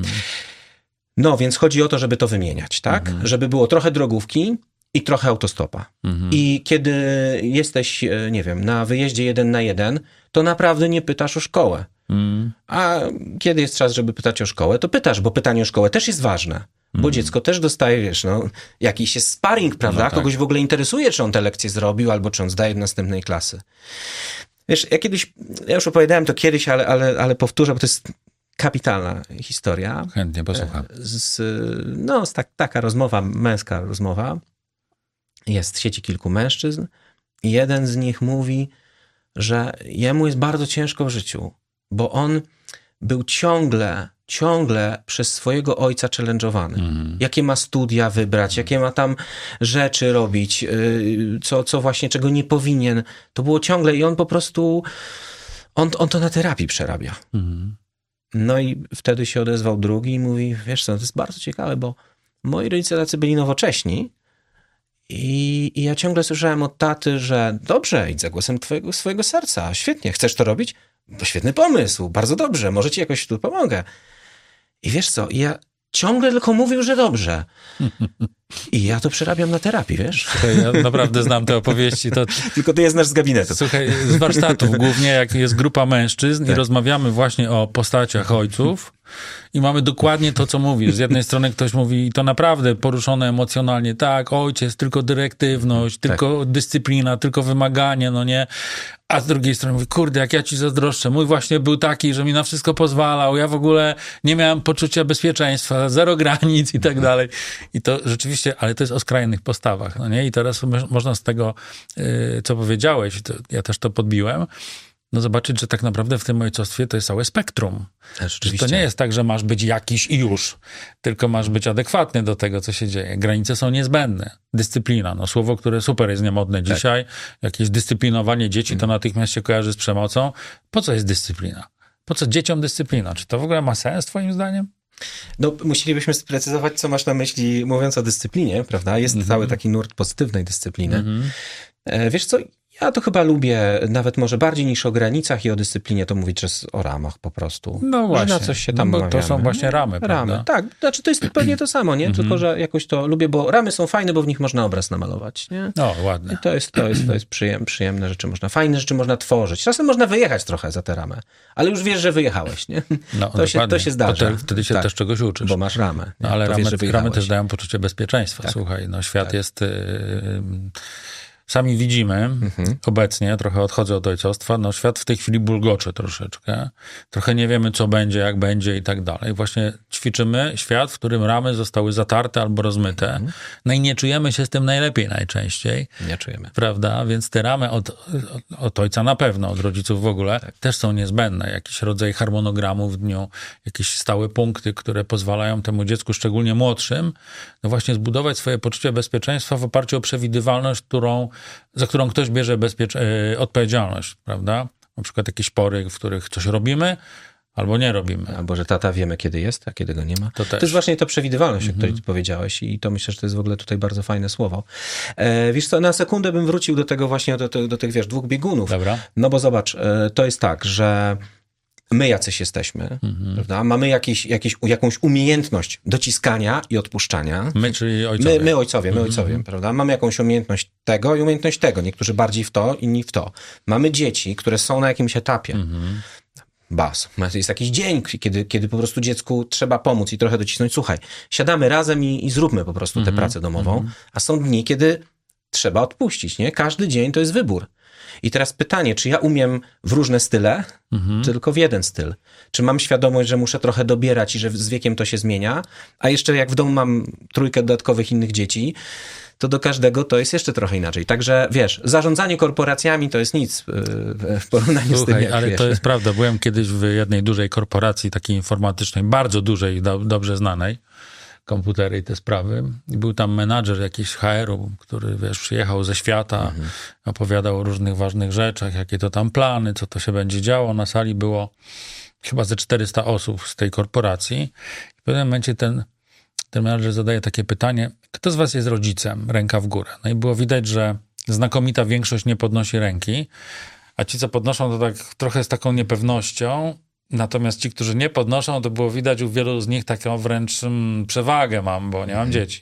No, więc chodzi o to, żeby to wymieniać, tak? Mhm. Żeby było trochę drogówki i trochę autostopa. Mhm. I kiedy jesteś, nie wiem, na wyjeździe jeden na jeden, to naprawdę nie pytasz o szkołę. Mhm. A kiedy jest czas, żeby pytać o szkołę, to pytasz, bo pytanie o szkołę też jest ważne. Mhm. Bo dziecko też dostaje, wiesz, no, jakiś jest sparring, prawda? No tak. Kogoś w ogóle interesuje, czy on te lekcje zrobił, albo czy on zdaje do następnej klasy. Wiesz, ja kiedyś, ja już opowiadałem to kiedyś, ale, ale, ale powtórzę, bo to jest kapitalna historia. Chętnie posłucham. Z, no, z tak, taka rozmowa, męska rozmowa. Jest w sieci kilku mężczyzn i jeden z nich mówi, że jemu jest bardzo ciężko w życiu, bo on był ciągle, ciągle przez swojego ojca challenge'owany. Mm. Jakie ma studia wybrać, jakie ma tam rzeczy robić, co, co właśnie, czego nie powinien. To było ciągle i on po prostu, on, on to na terapii przerabia. Mm. No i wtedy się odezwał drugi i mówi, wiesz co, to jest bardzo ciekawe, bo moi rodzice tacy byli nowocześni, I, I ja ciągle słyszałem od taty, że dobrze, idź za głosem twojego, swojego serca, świetnie, chcesz to robić? Bo świetny pomysł, bardzo dobrze, może ci jakoś tu pomogę. I wiesz co, ja ciągle tylko mówił, że dobrze. I ja to przerabiam na terapii, wiesz? Słuchaj, ja naprawdę znam te opowieści. To... Tylko ty je znasz z gabinetu. Słuchaj, z warsztatów głównie, jak jest grupa mężczyzn tak. i rozmawiamy właśnie o postaciach ojców i mamy dokładnie to, co mówisz. Z jednej strony ktoś mówi, to naprawdę poruszone emocjonalnie, tak, ojciec, tylko dyrektywność, tak. tylko dyscyplina, tylko wymaganie, no nie? A z drugiej strony mówi, kurde, jak ja ci zazdroszczę, mój właśnie był taki, że mi na wszystko pozwalał, ja w ogóle nie miałem poczucia bezpieczeństwa, zero granic i tak dalej. I to rzeczywiście, ale to jest o skrajnych postawach, no nie? I teraz można z tego, co powiedziałeś, to ja też to podbiłem, no zobaczyć, że tak naprawdę w tym ojcostwie to jest całe spektrum. Że to nie jest tak, że masz być jakiś i już, tylko masz być adekwatny do tego, co się dzieje. Granice są niezbędne. Dyscyplina, no słowo, które super jest niemodne tak. dzisiaj. Jakieś dyscyplinowanie dzieci to natychmiast się kojarzy z przemocą. Po co jest dyscyplina? Po co dzieciom dyscyplina? Czy to w ogóle ma sens twoim zdaniem? No, musielibyśmy sprecyzować, co masz na myśli, mówiąc o dyscyplinie, prawda? Jest mm-hmm. cały taki nurt pozytywnej dyscypliny. Mm-hmm. E, wiesz co, ja to chyba lubię, nawet może bardziej niż o granicach i o dyscyplinie, to mówić, że o ramach po prostu. No właśnie. Że na coś się tam no, bo to są właśnie ramy, Ramy, prawda? tak. Znaczy to jest pewnie to samo, nie? Mm-hmm. Tylko, że jakoś to lubię, bo ramy są fajne, bo w nich można obraz namalować, nie? No, ładne. I to jest, to jest, to jest przyjemne, przyjemne rzeczy można, fajne rzeczy można tworzyć. Czasem można wyjechać trochę za tę ramę, ale już wiesz, że wyjechałeś, nie? No, to, się, to się zdarza. To te, wtedy się tak, też czegoś uczysz. Bo masz ramę. No, ale ramy, wiesz, ramy też dają poczucie bezpieczeństwa. Tak. Słuchaj, no świat tak. jest... Yy, Sami widzimy mhm. obecnie, trochę odchodzę od ojcostwa, no świat w tej chwili bulgocze troszeczkę. Trochę nie wiemy, co będzie, jak będzie i tak dalej. Właśnie ćwiczymy świat, w którym ramy zostały zatarte albo rozmyte. Mhm. No i nie czujemy się z tym najlepiej najczęściej. Nie czujemy. Prawda? Więc te ramy od, od ojca na pewno, od rodziców w ogóle, tak. też są niezbędne. Jakiś rodzaj harmonogramu w dniu, jakieś stałe punkty, które pozwalają temu dziecku, szczególnie młodszym, no właśnie zbudować swoje poczucie bezpieczeństwa w oparciu o przewidywalność, którą za którą ktoś bierze bezpiecz- odpowiedzialność, prawda? Na przykład jakieś pory, w których coś robimy, albo nie robimy. Albo, że tata wiemy, kiedy jest, a kiedy go nie ma. To, to jest właśnie ta przewidywalność, mm-hmm. o której powiedziałeś i to myślę, że to jest w ogóle tutaj bardzo fajne słowo. E, wiesz co, na sekundę bym wrócił do tego właśnie, do, do, do tych, wiesz, dwóch biegunów. Dobra. No bo zobacz, e, to jest tak, że my jacyś jesteśmy, mm-hmm. prawda? Mamy jakieś, jakieś, jakąś umiejętność dociskania i odpuszczania. My, czyli ojcowie. My, my ojcowie, my mm-hmm. ojcowie, prawda? Mamy jakąś umiejętność tego i umiejętność tego. Niektórzy bardziej w to, inni w to. Mamy dzieci, które są na jakimś etapie. Mm-hmm. Bas. Jest jakiś dzień, kiedy, kiedy po prostu dziecku trzeba pomóc i trochę docisnąć. Słuchaj, siadamy razem i, i zróbmy po prostu tę mm-hmm. pracę domową, mm-hmm. a są dni, kiedy trzeba odpuścić, nie? Każdy dzień to jest wybór. I teraz pytanie, czy ja umiem w różne style, mhm. czy tylko w jeden styl? Czy mam świadomość, że muszę trochę dobierać i że z wiekiem to się zmienia? A jeszcze jak w domu mam trójkę dodatkowych innych dzieci, to do każdego to jest jeszcze trochę inaczej. Także wiesz, zarządzanie korporacjami to jest nic w porównaniu Słuchaj, z tym, jak ale wiesz. To jest prawda. Byłem kiedyś w jednej dużej korporacji takiej informatycznej, bardzo dużej i do, dobrze znanej, komputery i te sprawy. I był tam menadżer jakiś H R-u, który, wiesz, przyjechał ze świata, mhm. opowiadał o różnych ważnych rzeczach, jakie to tam plany, co to się będzie działo. Na sali było chyba ze czterysta osób z tej korporacji. I w pewnym momencie ten, ten menadżer zadaje takie pytanie, kto z was jest rodzicem? Ręka w górę. No i było widać, że znakomita większość nie podnosi ręki, a ci, co podnoszą, to tak trochę z taką niepewnością. Natomiast ci, którzy nie podnoszą, to było widać u wielu z nich taką wręcz mm, przewagę mam, bo nie mam dzieci.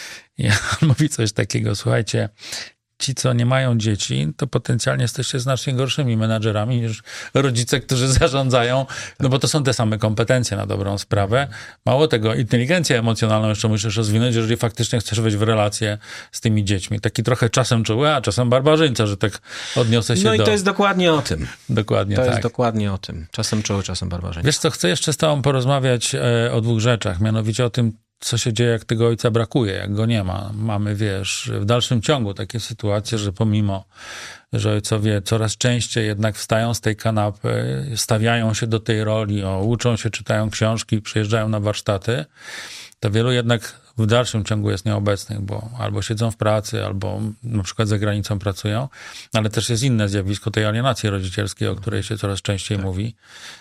I on mówi coś takiego, słuchajcie, ci, co nie mają dzieci, to potencjalnie jesteście znacznie gorszymi menadżerami niż rodzice, którzy zarządzają, no bo to są te same kompetencje na dobrą sprawę. Mało tego, inteligencję emocjonalną jeszcze musisz rozwinąć, jeżeli faktycznie chcesz wejść w relację z tymi dziećmi. Taki trochę czasem czuły, a czasem barbarzyńca, że tak odniosę się do... No i to jest dokładnie o tym. Dokładnie to tak. To jest dokładnie o tym. Czasem czuły, czasem barbarzyńca. Wiesz co, chcę jeszcze z tobą porozmawiać e, o dwóch rzeczach, mianowicie o tym, co się dzieje, jak tego ojca brakuje, jak go nie ma. Mamy, wiesz, w dalszym ciągu takie sytuacje, że pomimo, że ojcowie coraz częściej jednak wstają z tej kanapy, stawiają się do tej roli, o, uczą się, czytają książki, przyjeżdżają na warsztaty, to wielu jednak w dalszym ciągu jest nieobecnych, bo albo siedzą w pracy, albo na przykład za granicą pracują, ale też jest inne zjawisko tej alienacji rodzicielskiej, o której się coraz częściej tak. mówi.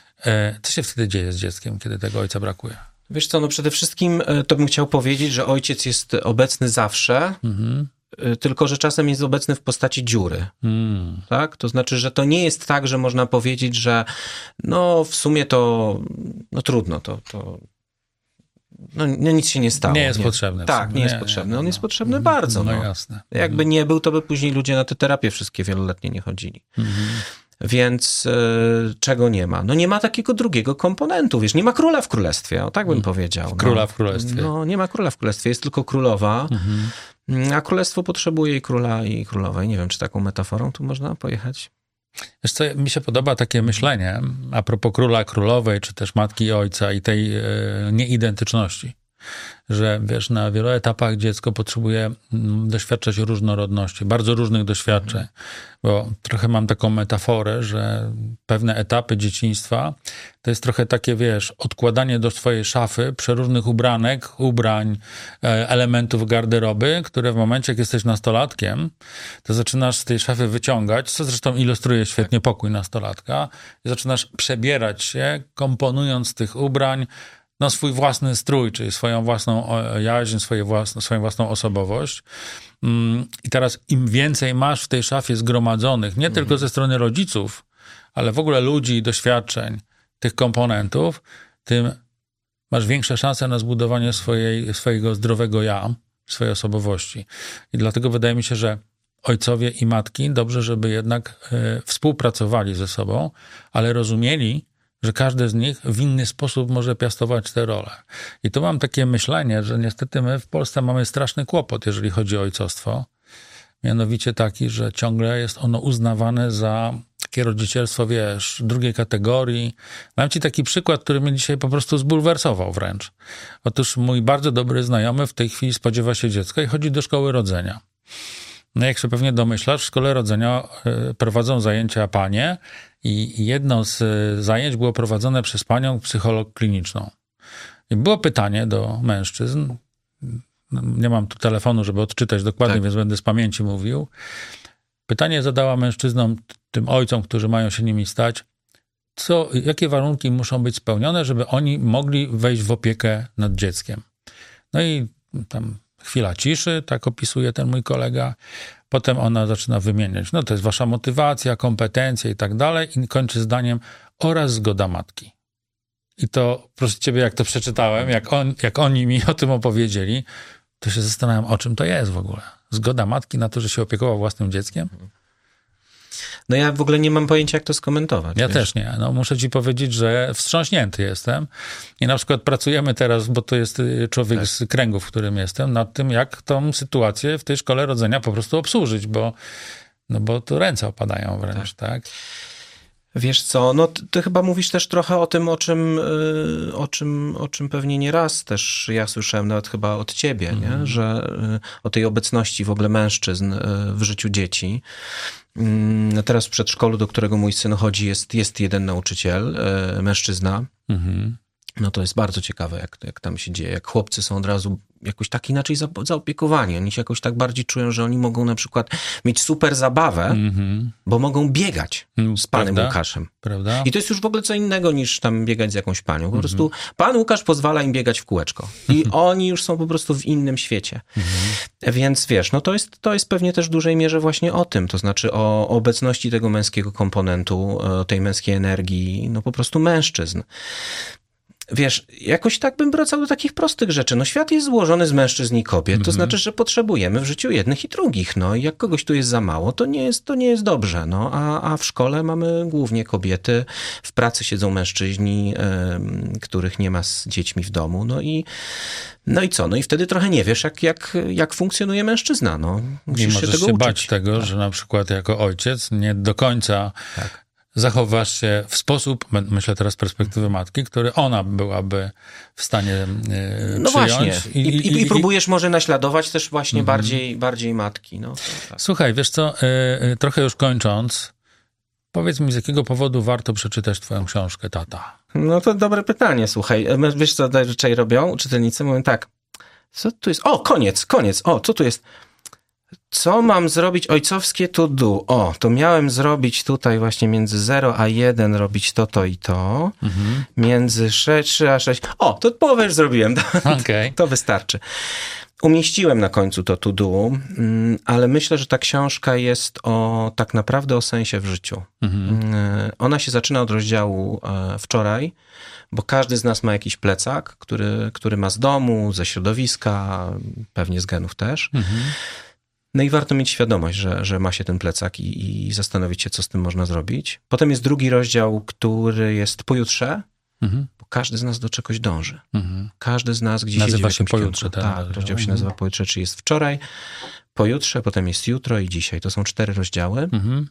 Co się wtedy dzieje z dzieckiem, kiedy tego ojca brakuje? Wiesz co, no przede wszystkim to bym chciał powiedzieć, że ojciec jest obecny zawsze, mhm. tylko że czasem jest obecny w postaci dziury. Mm. Tak? To znaczy, że to nie jest tak, że można powiedzieć, że no w sumie to no trudno, to, to no, no nic się nie stało. Nie jest nie. potrzebny. Tak, nie, nie jest nie, potrzebny. On no. jest potrzebny mm. bardzo. No, no jasne. Jakby nie był, to by później ludzie na te terapie wszystkie wieloletnie nie chodzili. Mhm. Więc y, czego nie ma? No nie ma takiego drugiego komponentu, wiesz, nie ma króla w królestwie, o tak bym powiedział. Króla no, w królestwie. No nie ma króla w królestwie, jest tylko królowa, mhm. a królestwo potrzebuje i króla i królowej. Nie wiem, czy taką metaforą tu można pojechać? Wiesz co, mi się podoba takie myślenie a propos króla, królowej, czy też matki i ojca i tej e, nieidentyczności. Że wiesz, na wielu etapach dziecko potrzebuje doświadczać różnorodności, bardzo różnych doświadczeń, bo trochę mam taką metaforę, że pewne etapy dzieciństwa to jest trochę takie, wiesz, odkładanie do swojej szafy przeróżnych ubranek, ubrań, elementów garderoby, które w momencie, jak jesteś nastolatkiem, to zaczynasz z tej szafy wyciągać, co zresztą ilustruje świetnie pokój nastolatka, i zaczynasz przebierać się, komponując z tych ubrań no, swój własny strój, czyli swoją własną jaźń, swoje własne, swoją własną osobowość. I teraz im więcej masz w tej szafie zgromadzonych, nie tylko ze strony rodziców, ale w ogóle ludzi, doświadczeń, tych komponentów, tym masz większe szanse na zbudowanie swojej, swojego zdrowego ja, swojej osobowości. I dlatego wydaje mi się, że ojcowie i matki dobrze, żeby jednak y, współpracowali ze sobą, ale rozumieli, że każdy z nich w inny sposób może piastować te role. I tu mam takie myślenie, że niestety my w Polsce mamy straszny kłopot, jeżeli chodzi o ojcostwo. Mianowicie taki, że ciągle jest ono uznawane za takie rodzicielstwo, wiesz, drugiej kategorii. Mam ci taki przykład, który mnie dzisiaj po prostu zbulwersował wręcz. Otóż mój bardzo dobry znajomy w tej chwili spodziewa się dziecka i chodzi do szkoły rodzenia. No jak się pewnie domyślasz, w szkole rodzenia prowadzą zajęcia panie i jedno z zajęć było prowadzone przez panią psycholog kliniczną. I było pytanie do mężczyzn. Nie mam tu telefonu, żeby odczytać dokładnie, tak. Więc będę z pamięci mówił. Pytanie zadała mężczyznom, tym ojcom, którzy mają się nimi stać, co, jakie warunki muszą być spełnione, żeby oni mogli wejść w opiekę nad dzieckiem. No i tam chwila ciszy, tak opisuje ten mój kolega. Potem ona zaczyna wymieniać, no to jest wasza motywacja, kompetencje i tak dalej i kończy zdaniem oraz zgoda matki. I to, proszę ciebie, jak to przeczytałem, jak, on, jak oni mi o tym opowiedzieli, to się zastanawiam, o czym to jest w ogóle. Zgoda matki na to, że się opiekował własnym dzieckiem? No ja w ogóle nie mam pojęcia, jak to skomentować. Ja wiesz? też nie. No, muszę ci powiedzieć, że wstrząśnięty jestem. I na przykład pracujemy teraz, bo to jest człowiek tak. z kręgu, w którym jestem, nad tym, jak tą sytuację w tej szkole rodzenia po prostu obsłużyć, bo, no bo tu ręce opadają wręcz, tak? tak? Wiesz co, no ty, ty chyba mówisz też trochę o tym, o czym, o czym, o czym pewnie nie raz też ja słyszałem, nawet chyba od ciebie, mm. nie? Że o tej obecności w ogóle mężczyzn w życiu dzieci. No teraz w przedszkolu, do którego mój syn chodzi, jest, jest jeden nauczyciel, mężczyzna. Mm-hmm. No to jest bardzo ciekawe, jak, jak tam się dzieje. Jak chłopcy są od razu jakoś tak inaczej za, zaopiekowani. Oni się jakoś tak bardziej czują, że oni mogą na przykład mieć super zabawę, mm-hmm. bo mogą biegać z panem Prawda? Łukaszem. Prawda? I to jest już w ogóle co innego niż tam biegać z jakąś panią. Po mm-hmm. prostu pan Łukasz pozwala im biegać w kółeczko. I oni już są po prostu w innym świecie. Mm-hmm. Więc wiesz, no to jest, to jest pewnie też w dużej mierze właśnie o tym. To znaczy o obecności tego męskiego komponentu, o tej męskiej energii, no po prostu mężczyzn. Wiesz, jakoś tak bym wracał do takich prostych rzeczy. No świat jest złożony z mężczyzn i kobiet, mm-hmm. to znaczy, że potrzebujemy w życiu jednych i drugich. No i jak kogoś tu jest za mało, to nie jest, to nie jest dobrze. No a, a w szkole mamy głównie kobiety, w pracy siedzą mężczyźni, y, których nie ma z dziećmi w domu. No i, no i co? No i wtedy trochę nie wiesz, jak, jak, jak funkcjonuje mężczyzna. No, musisz nie się możesz tego się uczyć. bać tego, tak. że na przykład jako ojciec nie do końca... Tak. zachowasz się w sposób, myślę teraz z perspektywy matki, który ona byłaby w stanie yy, no przyjąć. Właśnie. I, i, i, i próbujesz może naśladować też właśnie mm. bardziej, bardziej matki. No, tak. Słuchaj, wiesz co, yy, trochę już kończąc, powiedz mi, z jakiego powodu warto przeczytać twoją książkę, tata? No to dobre pytanie, słuchaj. Wiesz co zazwyczaj robią? Czytelnicy mówią tak, co tu jest? O, koniec, koniec. O, co tu jest? Co mam zrobić ojcowskie to do? O, to miałem zrobić tutaj właśnie między zero a jeden robić to, to i to. Mhm. Między trzy a sześć. O, to połowę już zrobiłem. Okay. To wystarczy. Umieściłem na końcu to to do, ale myślę, że ta książka jest o tak naprawdę o sensie w życiu. Mhm. Ona się zaczyna od rozdziału wczoraj, bo każdy z nas ma jakiś plecak, który, który ma z domu, ze środowiska, pewnie z genów też. Mhm. No i warto mieć świadomość, że, że ma się ten plecak i, i zastanowić się, co z tym można zrobić. Potem jest drugi rozdział, który jest pojutrze, mhm. bo każdy z nas do czegoś dąży. Mhm. Każdy z nas gdzieś nazywa siedzi się pojutrze. Ten tak, rozdział, rozdział się nazywa pojutrze, czyli jest wczoraj, pojutrze, potem jest jutro i dzisiaj. To są cztery rozdziały. Mhm.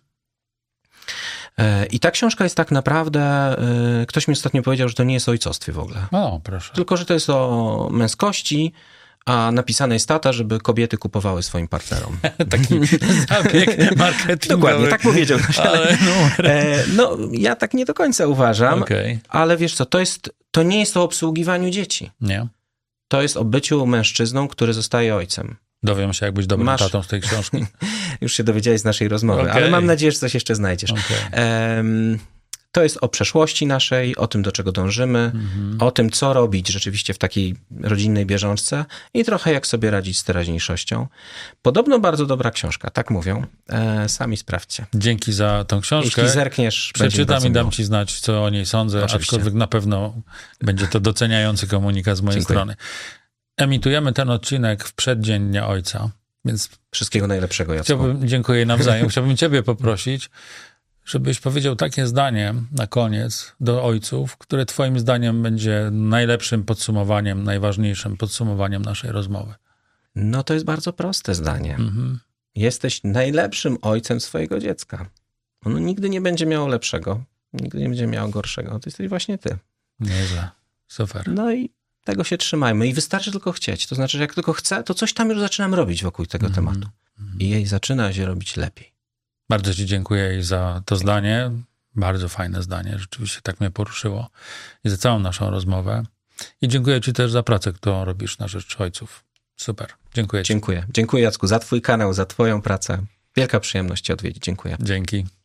I ta książka jest tak naprawdę, ktoś mi ostatnio powiedział, że to nie jest o ojcostwie w ogóle. O, proszę. Tylko, że to jest o męskości, a napisane jest tata, żeby kobiety kupowały swoim partnerom. Taki zabieg marketingowy. Dokładnie, tak powiedział. Ale e, no, ja tak nie do końca uważam, okay. ale wiesz co, to, jest, to nie jest o obsługiwaniu dzieci. Nie. To jest o byciu mężczyzną, który zostaje ojcem. Dowiem się, jak być dobrym Masz... tatą z tej książki. Już się dowiedziałeś z naszej rozmowy, okay. ale mam nadzieję, że coś jeszcze znajdziesz. Okay. Um, To jest o przeszłości naszej, o tym, do czego dążymy, mhm. o tym, co robić rzeczywiście w takiej rodzinnej bieżączce i trochę jak sobie radzić z teraźniejszością. Podobno bardzo dobra książka, tak mówią. E, sami sprawdźcie. Dzięki za tą książkę. Jeśli zerkniesz, przeczytam i dam miło. ci znać, co o niej sądzę, Oczywiście. aczkolwiek na pewno będzie to doceniający komunikat z mojej Dziękuję. strony. Emitujemy ten odcinek w przeddzień Dnia Ojca, więc... Wszystkiego najlepszego, Jacku. Chciałbym, dziękuję nawzajem. Chciałbym ciebie poprosić, żebyś powiedział takie zdanie na koniec do ojców, które twoim zdaniem będzie najlepszym podsumowaniem, najważniejszym podsumowaniem naszej rozmowy. No to jest bardzo proste zdanie. Mhm. Jesteś najlepszym ojcem swojego dziecka. Ono nigdy nie będzie miało lepszego, nigdy nie będzie miało gorszego. To jesteś właśnie ty. Nieźle. Super. No i tego się trzymajmy. I wystarczy tylko chcieć. To znaczy, że jak tylko chcę, to coś tam już zaczynam robić wokół tego mhm. tematu. I jej zaczyna się robić lepiej. Bardzo ci dziękuję za to zdanie. Bardzo fajne zdanie. Rzeczywiście tak mnie poruszyło. I za całą naszą rozmowę. I dziękuję ci też za pracę, którą robisz na rzecz ojców. Super. Dziękuję ci. Dziękuję. Dziękuję, Jacku, za twój kanał, za twoją pracę. Wielka przyjemność cię odwiedzić. Dziękuję. Dzięki.